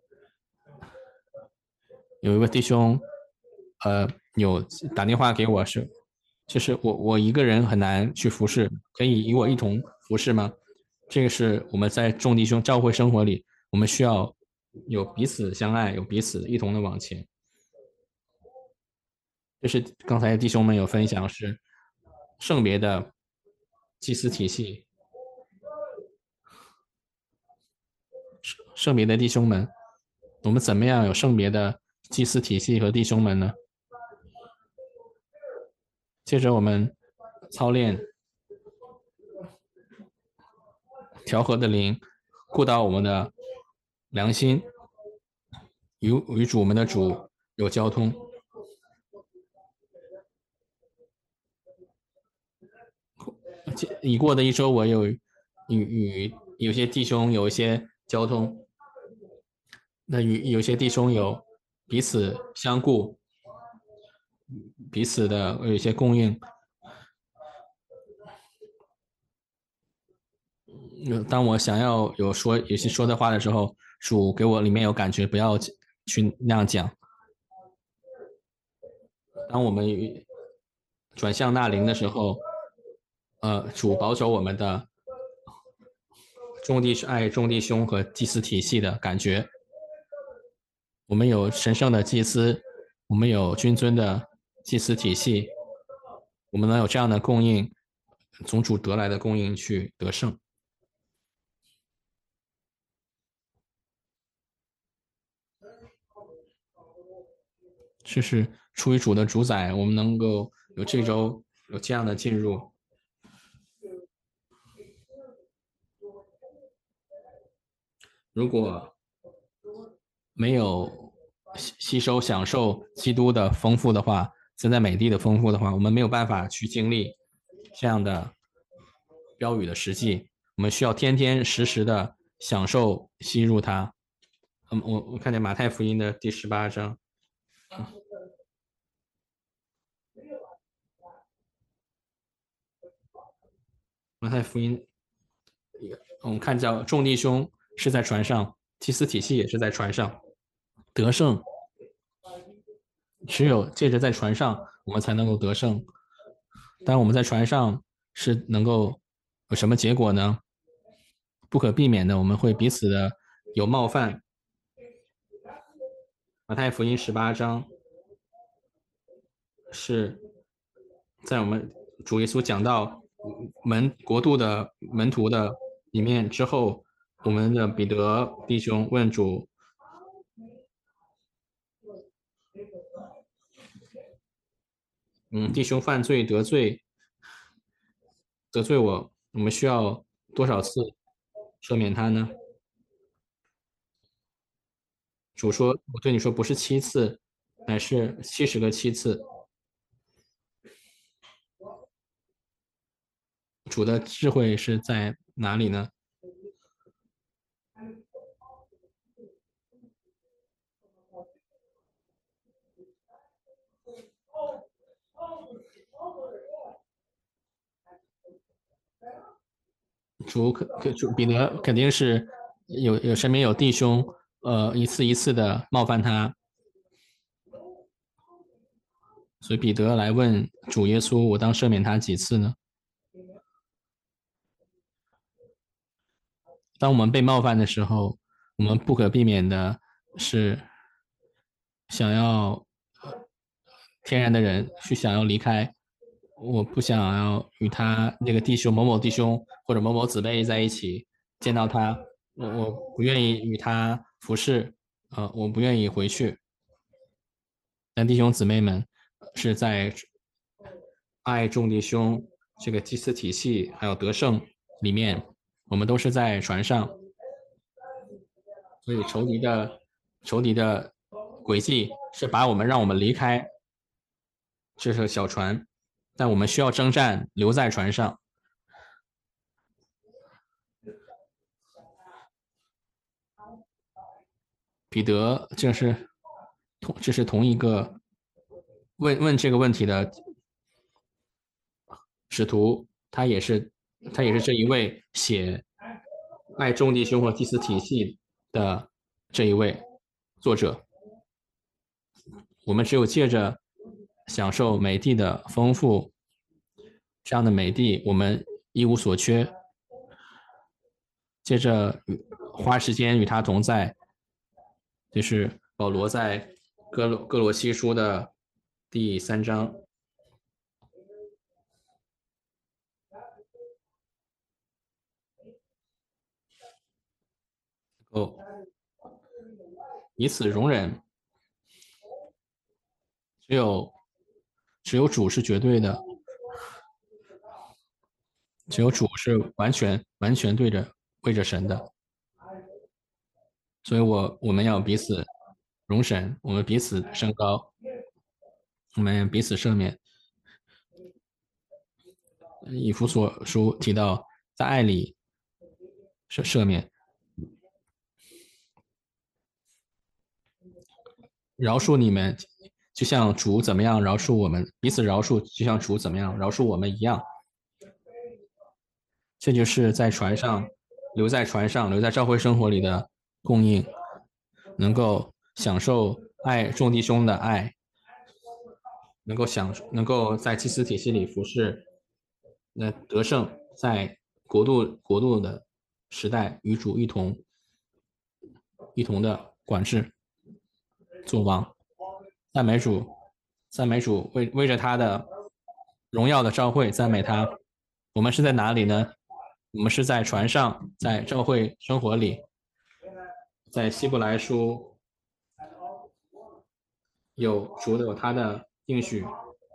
有一个弟兄，有打电话给我是，就是我一个人很难去服侍，可以与我一同服侍吗？这个是我们在众弟兄教会生活里，我们需要有彼此相爱，有彼此一同的往前。就是刚才弟兄们有分享是圣别的祭司体系，圣别的弟兄们，我们怎么样有圣别的祭司体系和弟兄们呢？接着我们操练调和的灵，顾到我们的良心，与主我们的主有交通。已过的一周，我与有些弟兄有一些交通，那与有些弟兄有彼此相顾，彼此的有一些供应。当我想要有些说的话的时候，主给我里面有感觉，不要去那样讲。当我们转向那灵的时候，主保守我们的爱众弟兄和祭司体系的感觉。我们有神圣的祭司，我们有君尊的祭司体系，我们能有这样的供应，从主得来的供应去得胜。这是出于主的主宰，我们能够有这周有这样的进入。如果没有吸收享受基督的丰富的话，自在美地的丰富的话，我们没有办法去经历这样的标语的实际。我们需要天天时时的享受吸入它。我看见马太福音的第18章。马太福音，我们看到众弟兄是在船上，祭司体系也是在船上，得胜只有借着在船上，我们才能够得胜。当我们在船上是能够有什么结果呢？不可避免的，我们会彼此的有冒犯。马太福音18章是在我们主耶稣讲到国度的门徒的里面之后，我们的彼得弟兄问主，弟兄犯罪得罪我，我们需要多少次赦免他呢？主说：“我对你说，不是7次，乃是70个7次。”主的智慧是在哪里呢？主彼得肯定是身边有弟兄，一次一次的冒犯他，所以彼得来问主耶稣：“我当赦免他几次呢？”当我们被冒犯的时候，我们不可避免的是想要天然的人去想要离开，我不想要与他那个弟兄某某弟兄或者某某姊妹在一起，见到他，我不愿意与他服侍，我不愿意回去。但弟兄姊妹们是在爱众弟兄这个祭司体系还有得胜里面，我们都是在船上，所以仇敌的仇敌的诡计是把我们让我们离开这艘小船，但我们需要征战，留在船上。彼得这是同一个问这个问题的使徒，他也是这一位写爱众弟兄和祭司体系的这一位作者。我们只有借着享受美地的丰富，这样的美地我们一无所缺，借着花时间与他同在，就是保罗在哥罗西书的第3章。彼此容忍，只有主是绝对的，只有主是完全为着神的，所以我们要彼此容忍，我们彼此升高，我们彼此赦免。以弗所书提到，在爱里赦免，饶恕你们，就像主怎么样饶恕我们，彼此饶恕，就像主怎么样饶恕我们一样。这就是在船上，留在船上，留在教会生活里的供应，能够享受爱众弟兄的爱，能够在祭司体系里服侍，得胜，在国度的时代与主一同的管制作王。赞美主，赞美主，为着他的荣耀的召会赞美他。我们是在哪里呢？我们是在船上，在召会生活里。在希伯来书主有他的应许，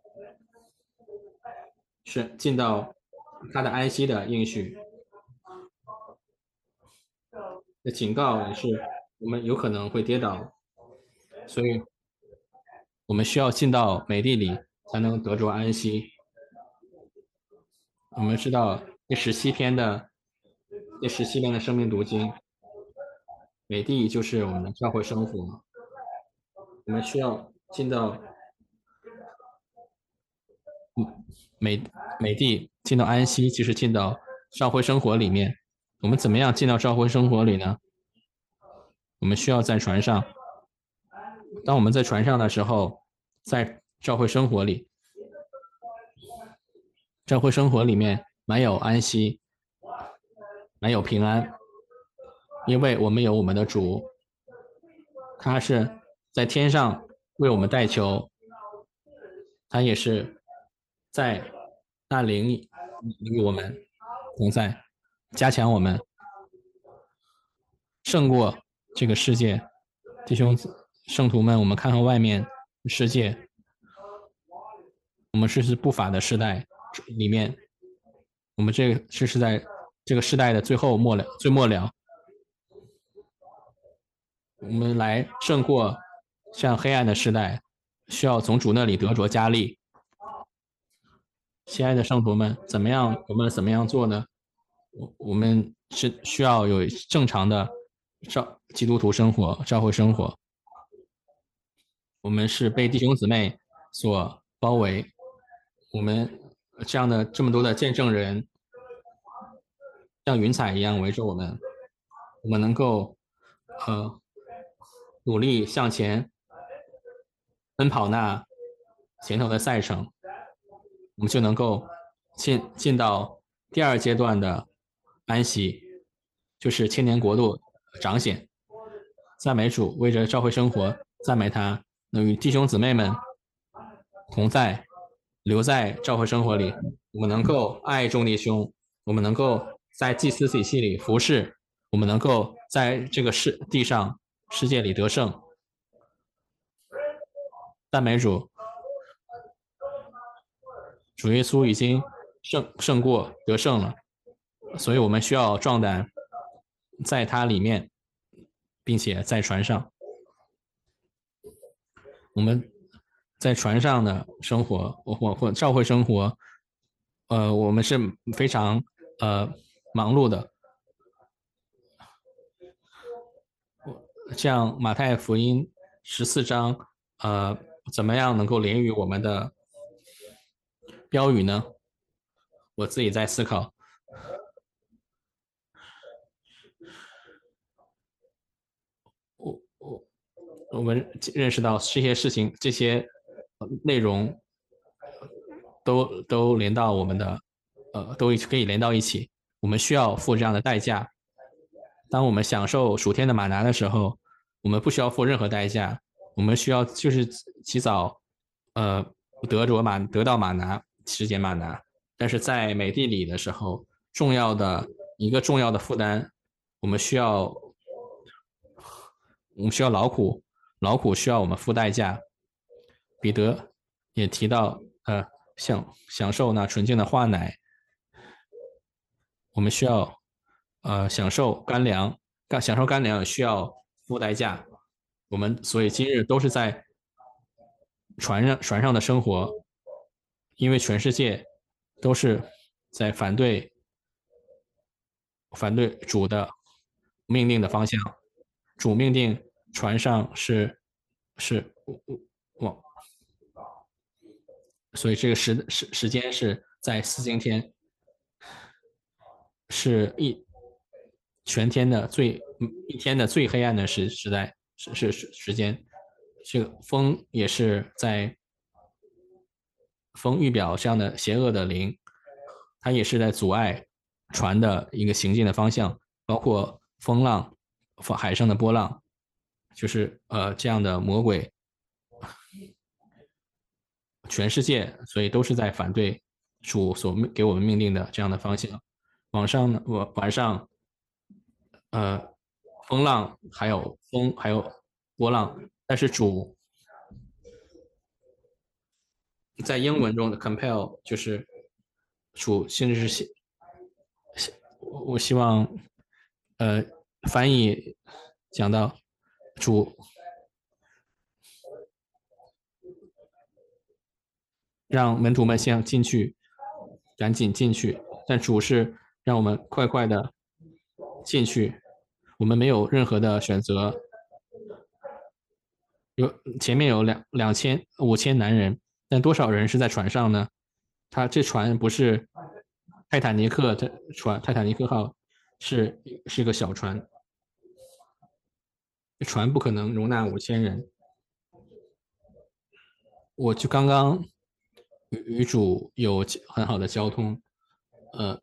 是进到他的安息的应许。的警告也是我们有可能会跌倒，所以我们需要进到美地里才能得着安息。我们知道第17篇的生命读经，美地就是我们的教会生活，我们需要进到美地，进到安息，就是进到教会生活里面。我们怎么样进到教会生活里呢？我们需要在船上。当我们在船上的时候，在教会生活里，教会生活里面满有安息，满有平安，因为我们有我们的主，他是在天上为我们代求，他也是在那灵与我们同在，加强我们，胜过这个世界。弟兄圣徒们，我们看看外面世界，我们是不法的时代里面，我们是在这个时代的最末了，我们来胜过像黑暗的时代，需要从主那里得着加力。亲爱的圣徒们，我们怎么样做呢？我们是需要有正常的基督徒生活、教会生活。我们是被弟兄姊妹所包围，我们这么多的见证人，像云彩一样围着我们，我们能够努力向前奔跑那前头的赛程，我们就能够进到第2阶段的安息，就是千年国度彰显。赞美主，为着教会生活赞美他，能与弟兄姊妹们同在，留在教会生活里，我们能够爱众弟兄，我们能够在祭司体系里服侍，我们能够在这个世界里得胜。赞美主，主耶稣已经胜过得胜了，所以我们需要壮胆在他里面，并且在船上。 我们在船上的生活或教会生活，我们是非常忙碌的。像马太福音14章，怎么样能够连于我们的标语呢？我自己在思考。我们认识到这些事情、这些内容都连到我们的，都可以连到一起。我们需要付这样的代价。当我们享受属天的马拿的时候，我们不需要付任何代价，我们需要就是起早，呃，得到马拿，吃捡马拿。但是在美地里的时候，一个重要的负担，我们需要劳苦，劳苦需要我们付代价。彼得也提到，享受那纯净的化奶，我们需要享受干粮，享受干粮也需要付代价。我们所以今日都是在船上的生活，因为全世界都是在反对主的命令的方向。主命令船上是往，所以这个时间是在四经天，是全天的一天的最黑暗的时代时间。这个风也是在风预表这样的邪恶的灵，它也是在阻碍船的一个行进的方向，包括风浪、海上的波浪，就是这样的魔鬼，全世界所以都是在反对主所给我们命令的这样的方向。晚上呃风浪还有波浪，但是主在英文中的 compel 就是主，甚至是我希望呃翻译讲到主让门徒们先进去，赶紧进去，但主是让我们快快的进去，我们没有任何的选择。前面有5000男人，但多少人是在船上呢？这船不是泰坦尼克的船，泰坦尼克号是个小船，船不可能容纳5000人。我就刚刚与主有很好的交通，呃，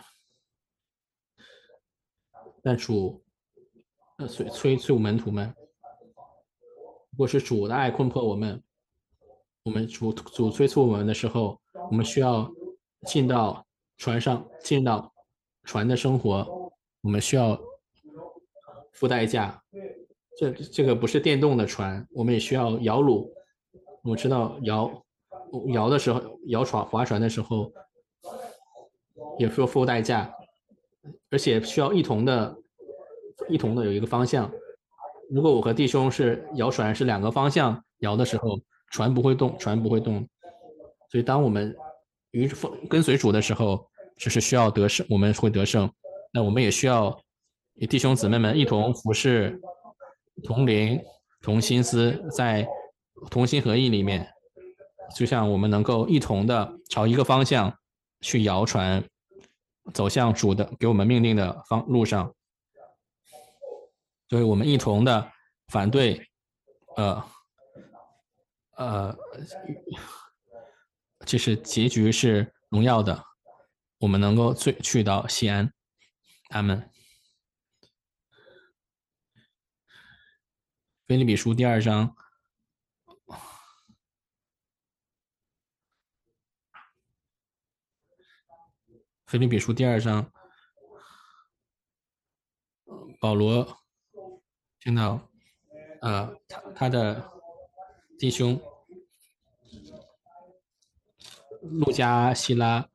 但主催门徒们，如果是主的爱困迫我们，我们主催促我们的时候，我们需要进到船上，进到船的生活，我们需要付代价。这个不是电动的船，我们也需要摇橹。我知道摇的时候，划船的时候也说付代价，而且需要一同的有一个方向。如果我和弟兄是摇船是两个方向摇的时候，船不会动，船不会动。所以当我们跟随主的时候，就是需要得胜，我们会得胜。那我们也需要与弟兄姊妹们一同服侍，同灵同心思，在同心合意里面，就像我们能够一同的朝一个方向去摇船，走向主的给我们命令的路上。所以我们一同的反对，呃呃，就是结局是荣耀的，我们能够去到西安。阿门。腓立比书2章，腓立比书2章，保罗听到他的弟兄路加、希拉、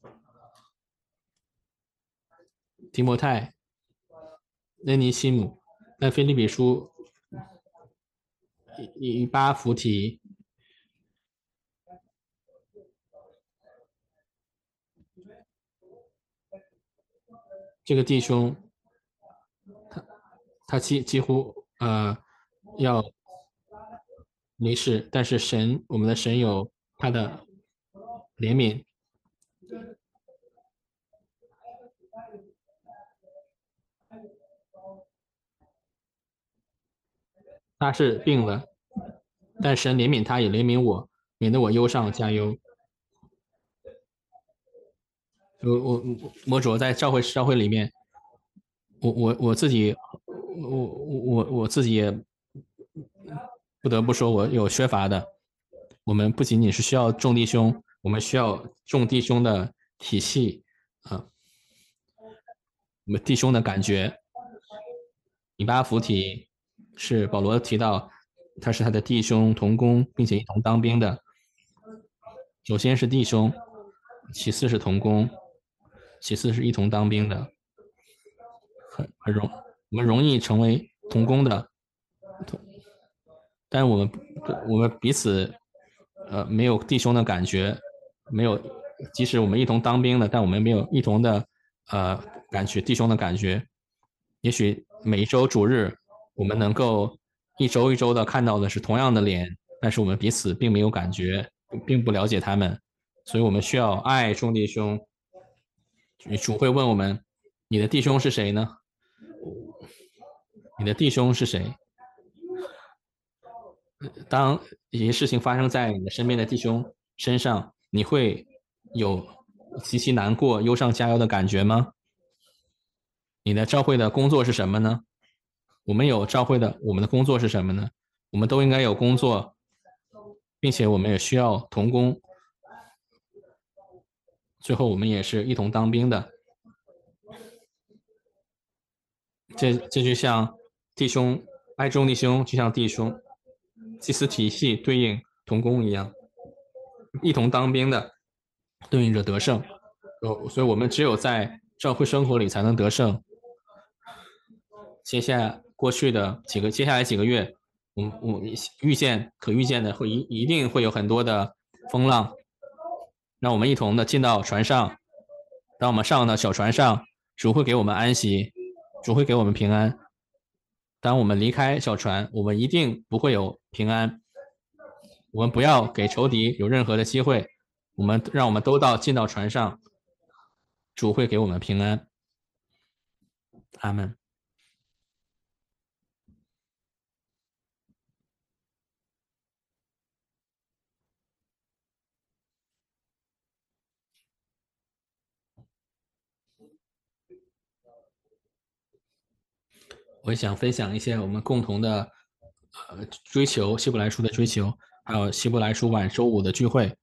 提摩太、恩尼西姆，在腓立比书以巴弗提，这个弟兄他几乎要离世，但是我们的神有他的怜悯，他是病了，但神怜悯他，也怜悯我，免得我忧上加忧。我主要在教会里面，我自己，我自己也不得不说，我有缺乏的。我们不仅仅是需要众弟兄，我们需要众弟兄的体系啊，我们弟兄的感觉。以巴弗提是保罗提到，他是他的弟兄同工，并且一同当兵的。首先是弟兄，其次是同工，其次是一同当兵的。我们容易成为同工的，但是我们彼此没有弟兄的感觉，没有，即使我们一同当兵的，但我们没有一同的感觉，弟兄的感觉。也许每一周主日，我们能够一周一周的看到的是同样的脸，但是我们彼此并没有感觉，并不了解他们，所以我们需要爱众弟兄。主会问我们：你的弟兄是谁呢？你的弟兄是谁？当一些事情发生在你的身边的弟兄身上，你会有极其难过、忧上加忧的感觉吗？你的教会的工作是什么呢？我们有教会的，我们的工作是什么呢？我们都应该有工作，并且我们也需要同工。最后，我们也是一同当兵的。这就像弟兄爱众弟兄，就像弟兄祭司体系对应同工一样，一同当兵的对应着得胜。所以我们只有在教会生活里才能得胜。接下来几个月，我可预见的一定会有很多的风浪，让我们一同的进到船上。当我们上到小船上，主会给我们安息，主会给我们平安。当我们离开小船，我们一定不会有平安。我们不要给仇敌有任何的机会，让我们都进到船上，主会给我们平安。阿门。我想分享一些我们共同的追求希伯来书的追求，还有希伯来书晚周五的聚会。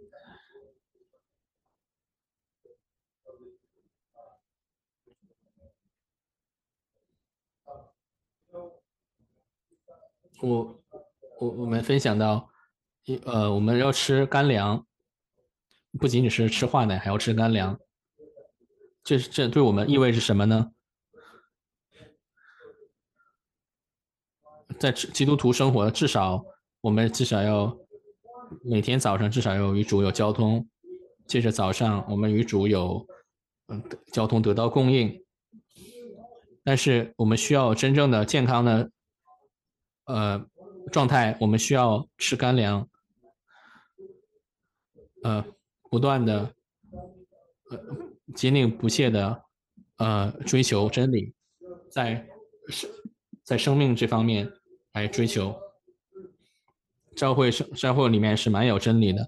我我们分享到，我们要吃干粮，不仅仅是吃化奶，还要吃干粮。这对我们意味着什么呢？在基督徒生活，我们至少要每天早上至少要与主有交通，接着早上我们与主有交通得到供应。但是我们需要真正的健康的状态，我们需要吃干粮，不断的坚定不懈的追求真理，在在生命这方面来追求。教会里面是蛮有真理的，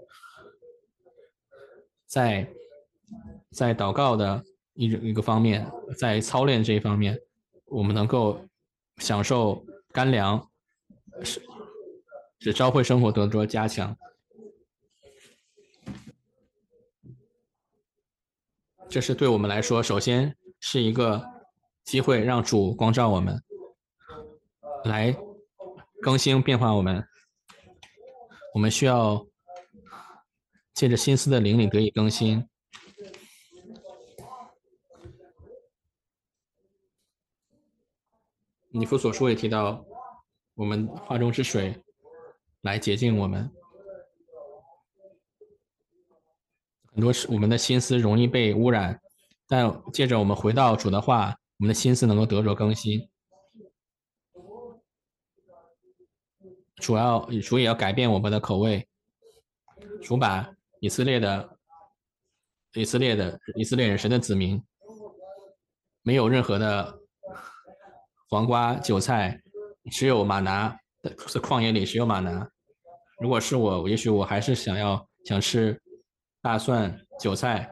在祷告的一个方面，在操练这一方面，我们能够享受干粮，使教会生活得到加强。这是对我们来说，首先是一个机会，让主光照我们，来更新变化我们。我们需要借着心思的灵里得以更新。以弗所书也提到， 我们话中之水来洁净我们。很多我们的心思容易被污染，但借着我们回到主的话，我们的心思能够得着更新。主也要改变我们的口味。主把以色列人神的子民，没有任何的黄瓜、韭菜，只有玛拿，在旷野里只有玛拿。如果是我，也许我还是想吃大蒜、韭菜，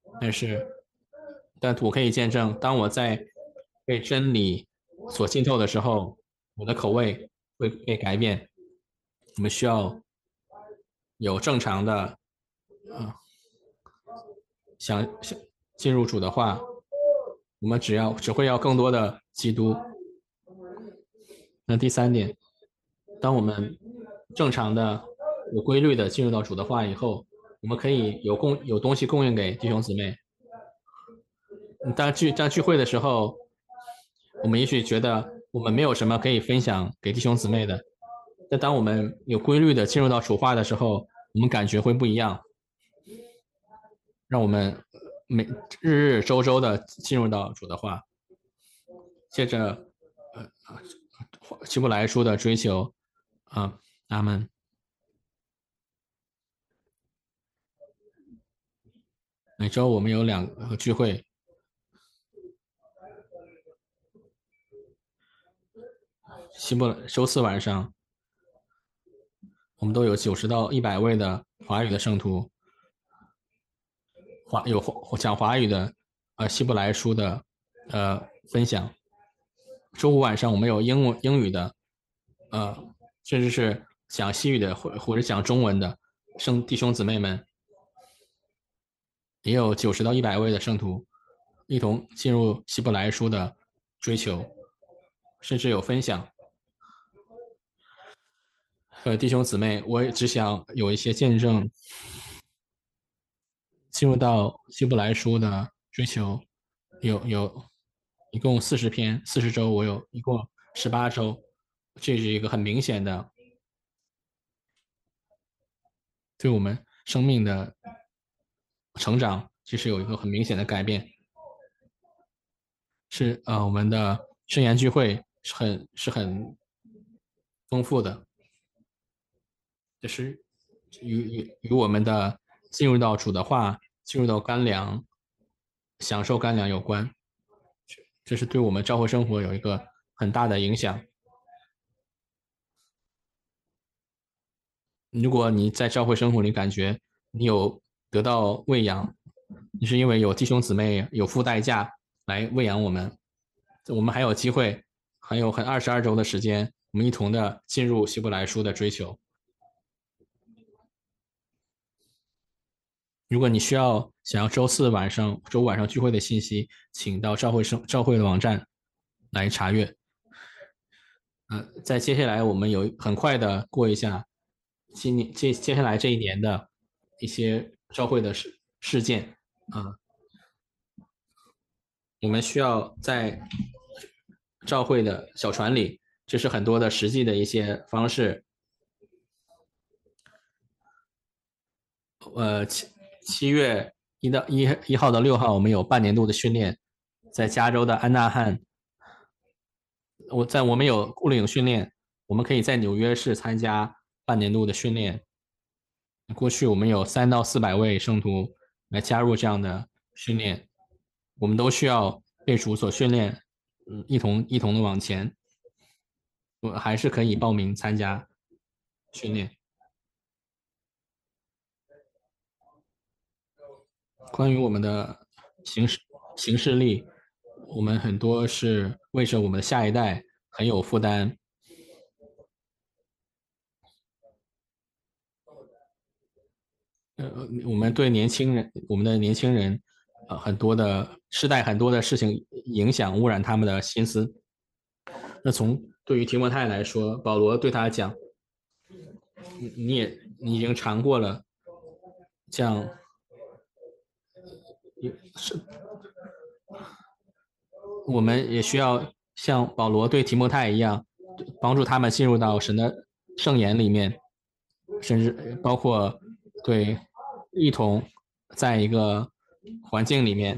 但我可以见证，当我在被真理所浸透的时候，我的口味会被改变。我们需要有正常的，想进入主的话，我们只会要更多的基督。那第三点，当我们正常的、有规律的进入到主的话以后，我们可以有东西供应给弟兄姊妹。当聚会的时候，我们也许觉得我们没有什么可以分享给弟兄姊妹的，但当我们有规律的进入到主话的时候，我们感觉会不一样，让我们日日周周的进入到主的话，接着希伯来书的追求，阿门。每周我们有2个聚会，周四晚上，我们都有90到100位的华语的圣徒，讲华语的，希伯来书的分享。周五晚上我们有英语的，甚至是讲西语的或者讲中文的弟兄姊妹们，也有90到100位的圣徒一同进入希伯来书的追求，甚至有分享。弟兄姊妹，我也只想有一些见证，进入到希伯来书的追求，一共40篇，40周，我有一共18周，这是一个很明显的对我们生命的成长，这是有一个很明显的改变。是我们的圣言聚会是很丰富的，就是与我们的进入到主的话，进入到干粮，享受干粮有关。这是对我们教会生活有一个很大的影响。如果你在教会生活里感觉你有得到喂养，你是因为有弟兄姊妹有付代价来喂养我们，我们还有机会，还有22周的时间，我们一同的进入希伯来书的追求。如果你想要周五晚上聚会的信息，请到教会的网站来查阅。在接下来我们很快的过一下接下来这一年的一些教会的事件我们需要在教会的小船里，这是很多的实际的一些方式。7月1号到6号，我们有半年度的训练，在加州的安纳汉。我们有固领训练，我们可以在纽约市参加半年度的训练。过去我们有300到400位圣徒来加入这样的训练，我们都需要被主所训练，一同的往前。我还是可以报名参加训练。关于我们的行事力，我们很多是为着我们的下一代很有负担。我们的年轻人，很多的事情影响污染他们的心思。那对于提摩太来说，保罗对他讲，你已经尝过了，这样我们也需要像保罗对提摩太一样， 帮助他们进入到神的圣言里面，甚至包括对一同在一个环境里面，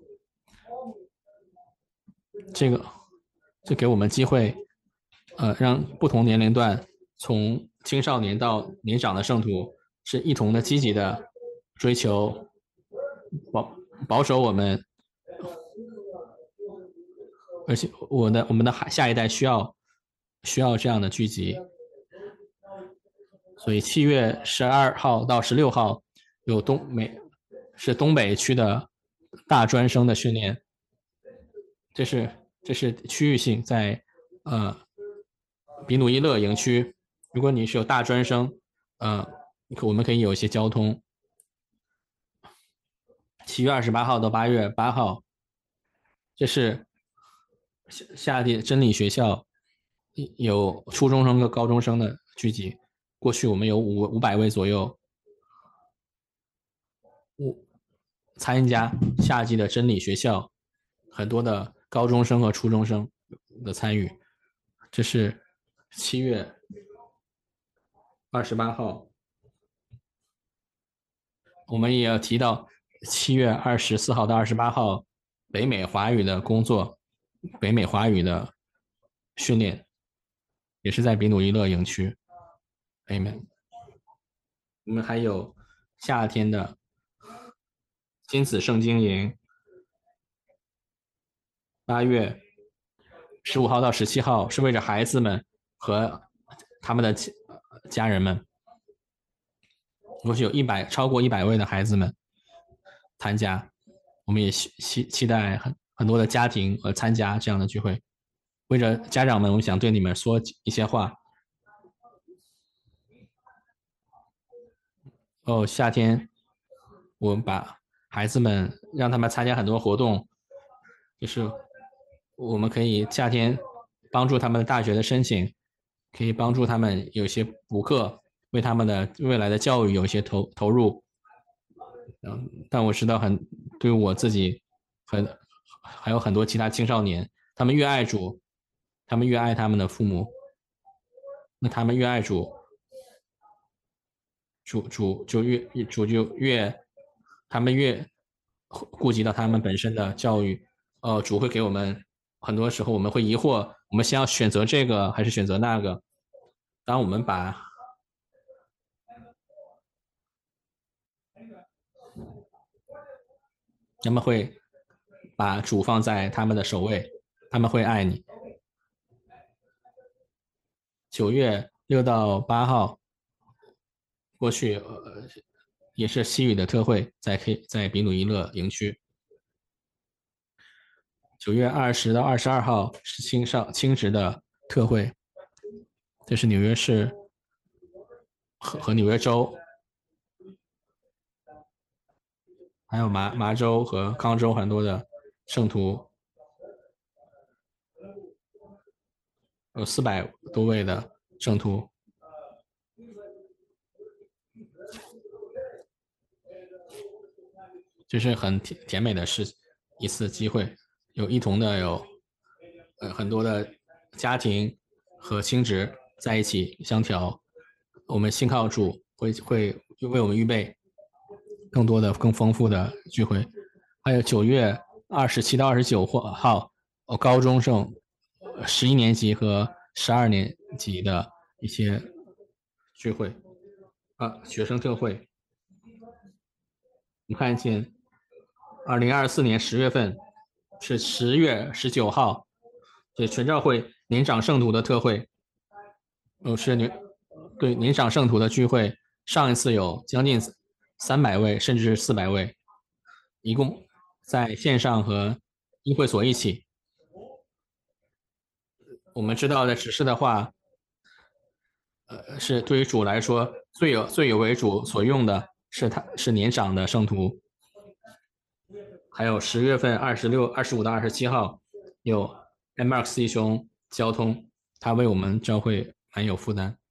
这给我们机会，让不同年龄段，从青少年到年长的圣徒，是一同的积极的追求保守我们，而且我们的下一代需要这样的聚集。所以7月12号到16号有东北区的大专生的训练，这是区域性，在比努伊勒营区。如果你是有大专生，我们可以有一些交通。7月28号到8月8号，这是夏地真理学校有初中生和高中生的聚集。过去我们有500位左右参加夏季的真理学校，很多的高中生和初中生的参与。这是7月28号，我们也要提到7月24号到28号北美华语的工作，北美华语的训练，也是在比努伊勒营区。Amen。我们还有夏天的亲子圣经营，8月15号到17号是为着孩子们和他们的家人们，过去有超过100位的孩子们参加，我们也期待很多的家庭参加这样的聚会。为着家长们，我们想对你们说一些话。夏天我们把孩子们让他们参加很多活动，就是我们可以夏天帮助他们的大学的申请，可以帮助他们有些补课，为他们的未来的教育有一些投入。但我知道对我自己还有很多其他青少年，他们越爱主，他们越爱他们的父母，那他们越爱主，主就越他们越顾及到他们本身的教育。主会给我们，很多时候我们会疑惑，我们先要选择这个还是选择那个。当我们他们会把主放在他们的首位，他们会爱你。9月6到8号，过去也是西语的特会，在比努伊勒营区。9月20到22号是青职的特会，这是纽约市和纽约州，还有麻州和康州很多的圣徒，有400多位的圣徒。这是很甜美的一次机会，一同的有很多的家庭和亲职在一起相调。我们信靠主会为我们预备更多的更丰富的聚会。还有9月27到29号高中生11年级和12年级的一些聚会学生特会。你看见2024年10月份是10月19号，对全教会年长圣徒的特会，是年长圣徒的聚会。上一次有将近300位，甚至是400位，一共在线上和议会所一起。我们知道的指示的话，是对于主来说最有为主所用的是年长的圣徒。还有10月份25到27号有 Mark 弟兄交通，他为我们教会蛮有负担。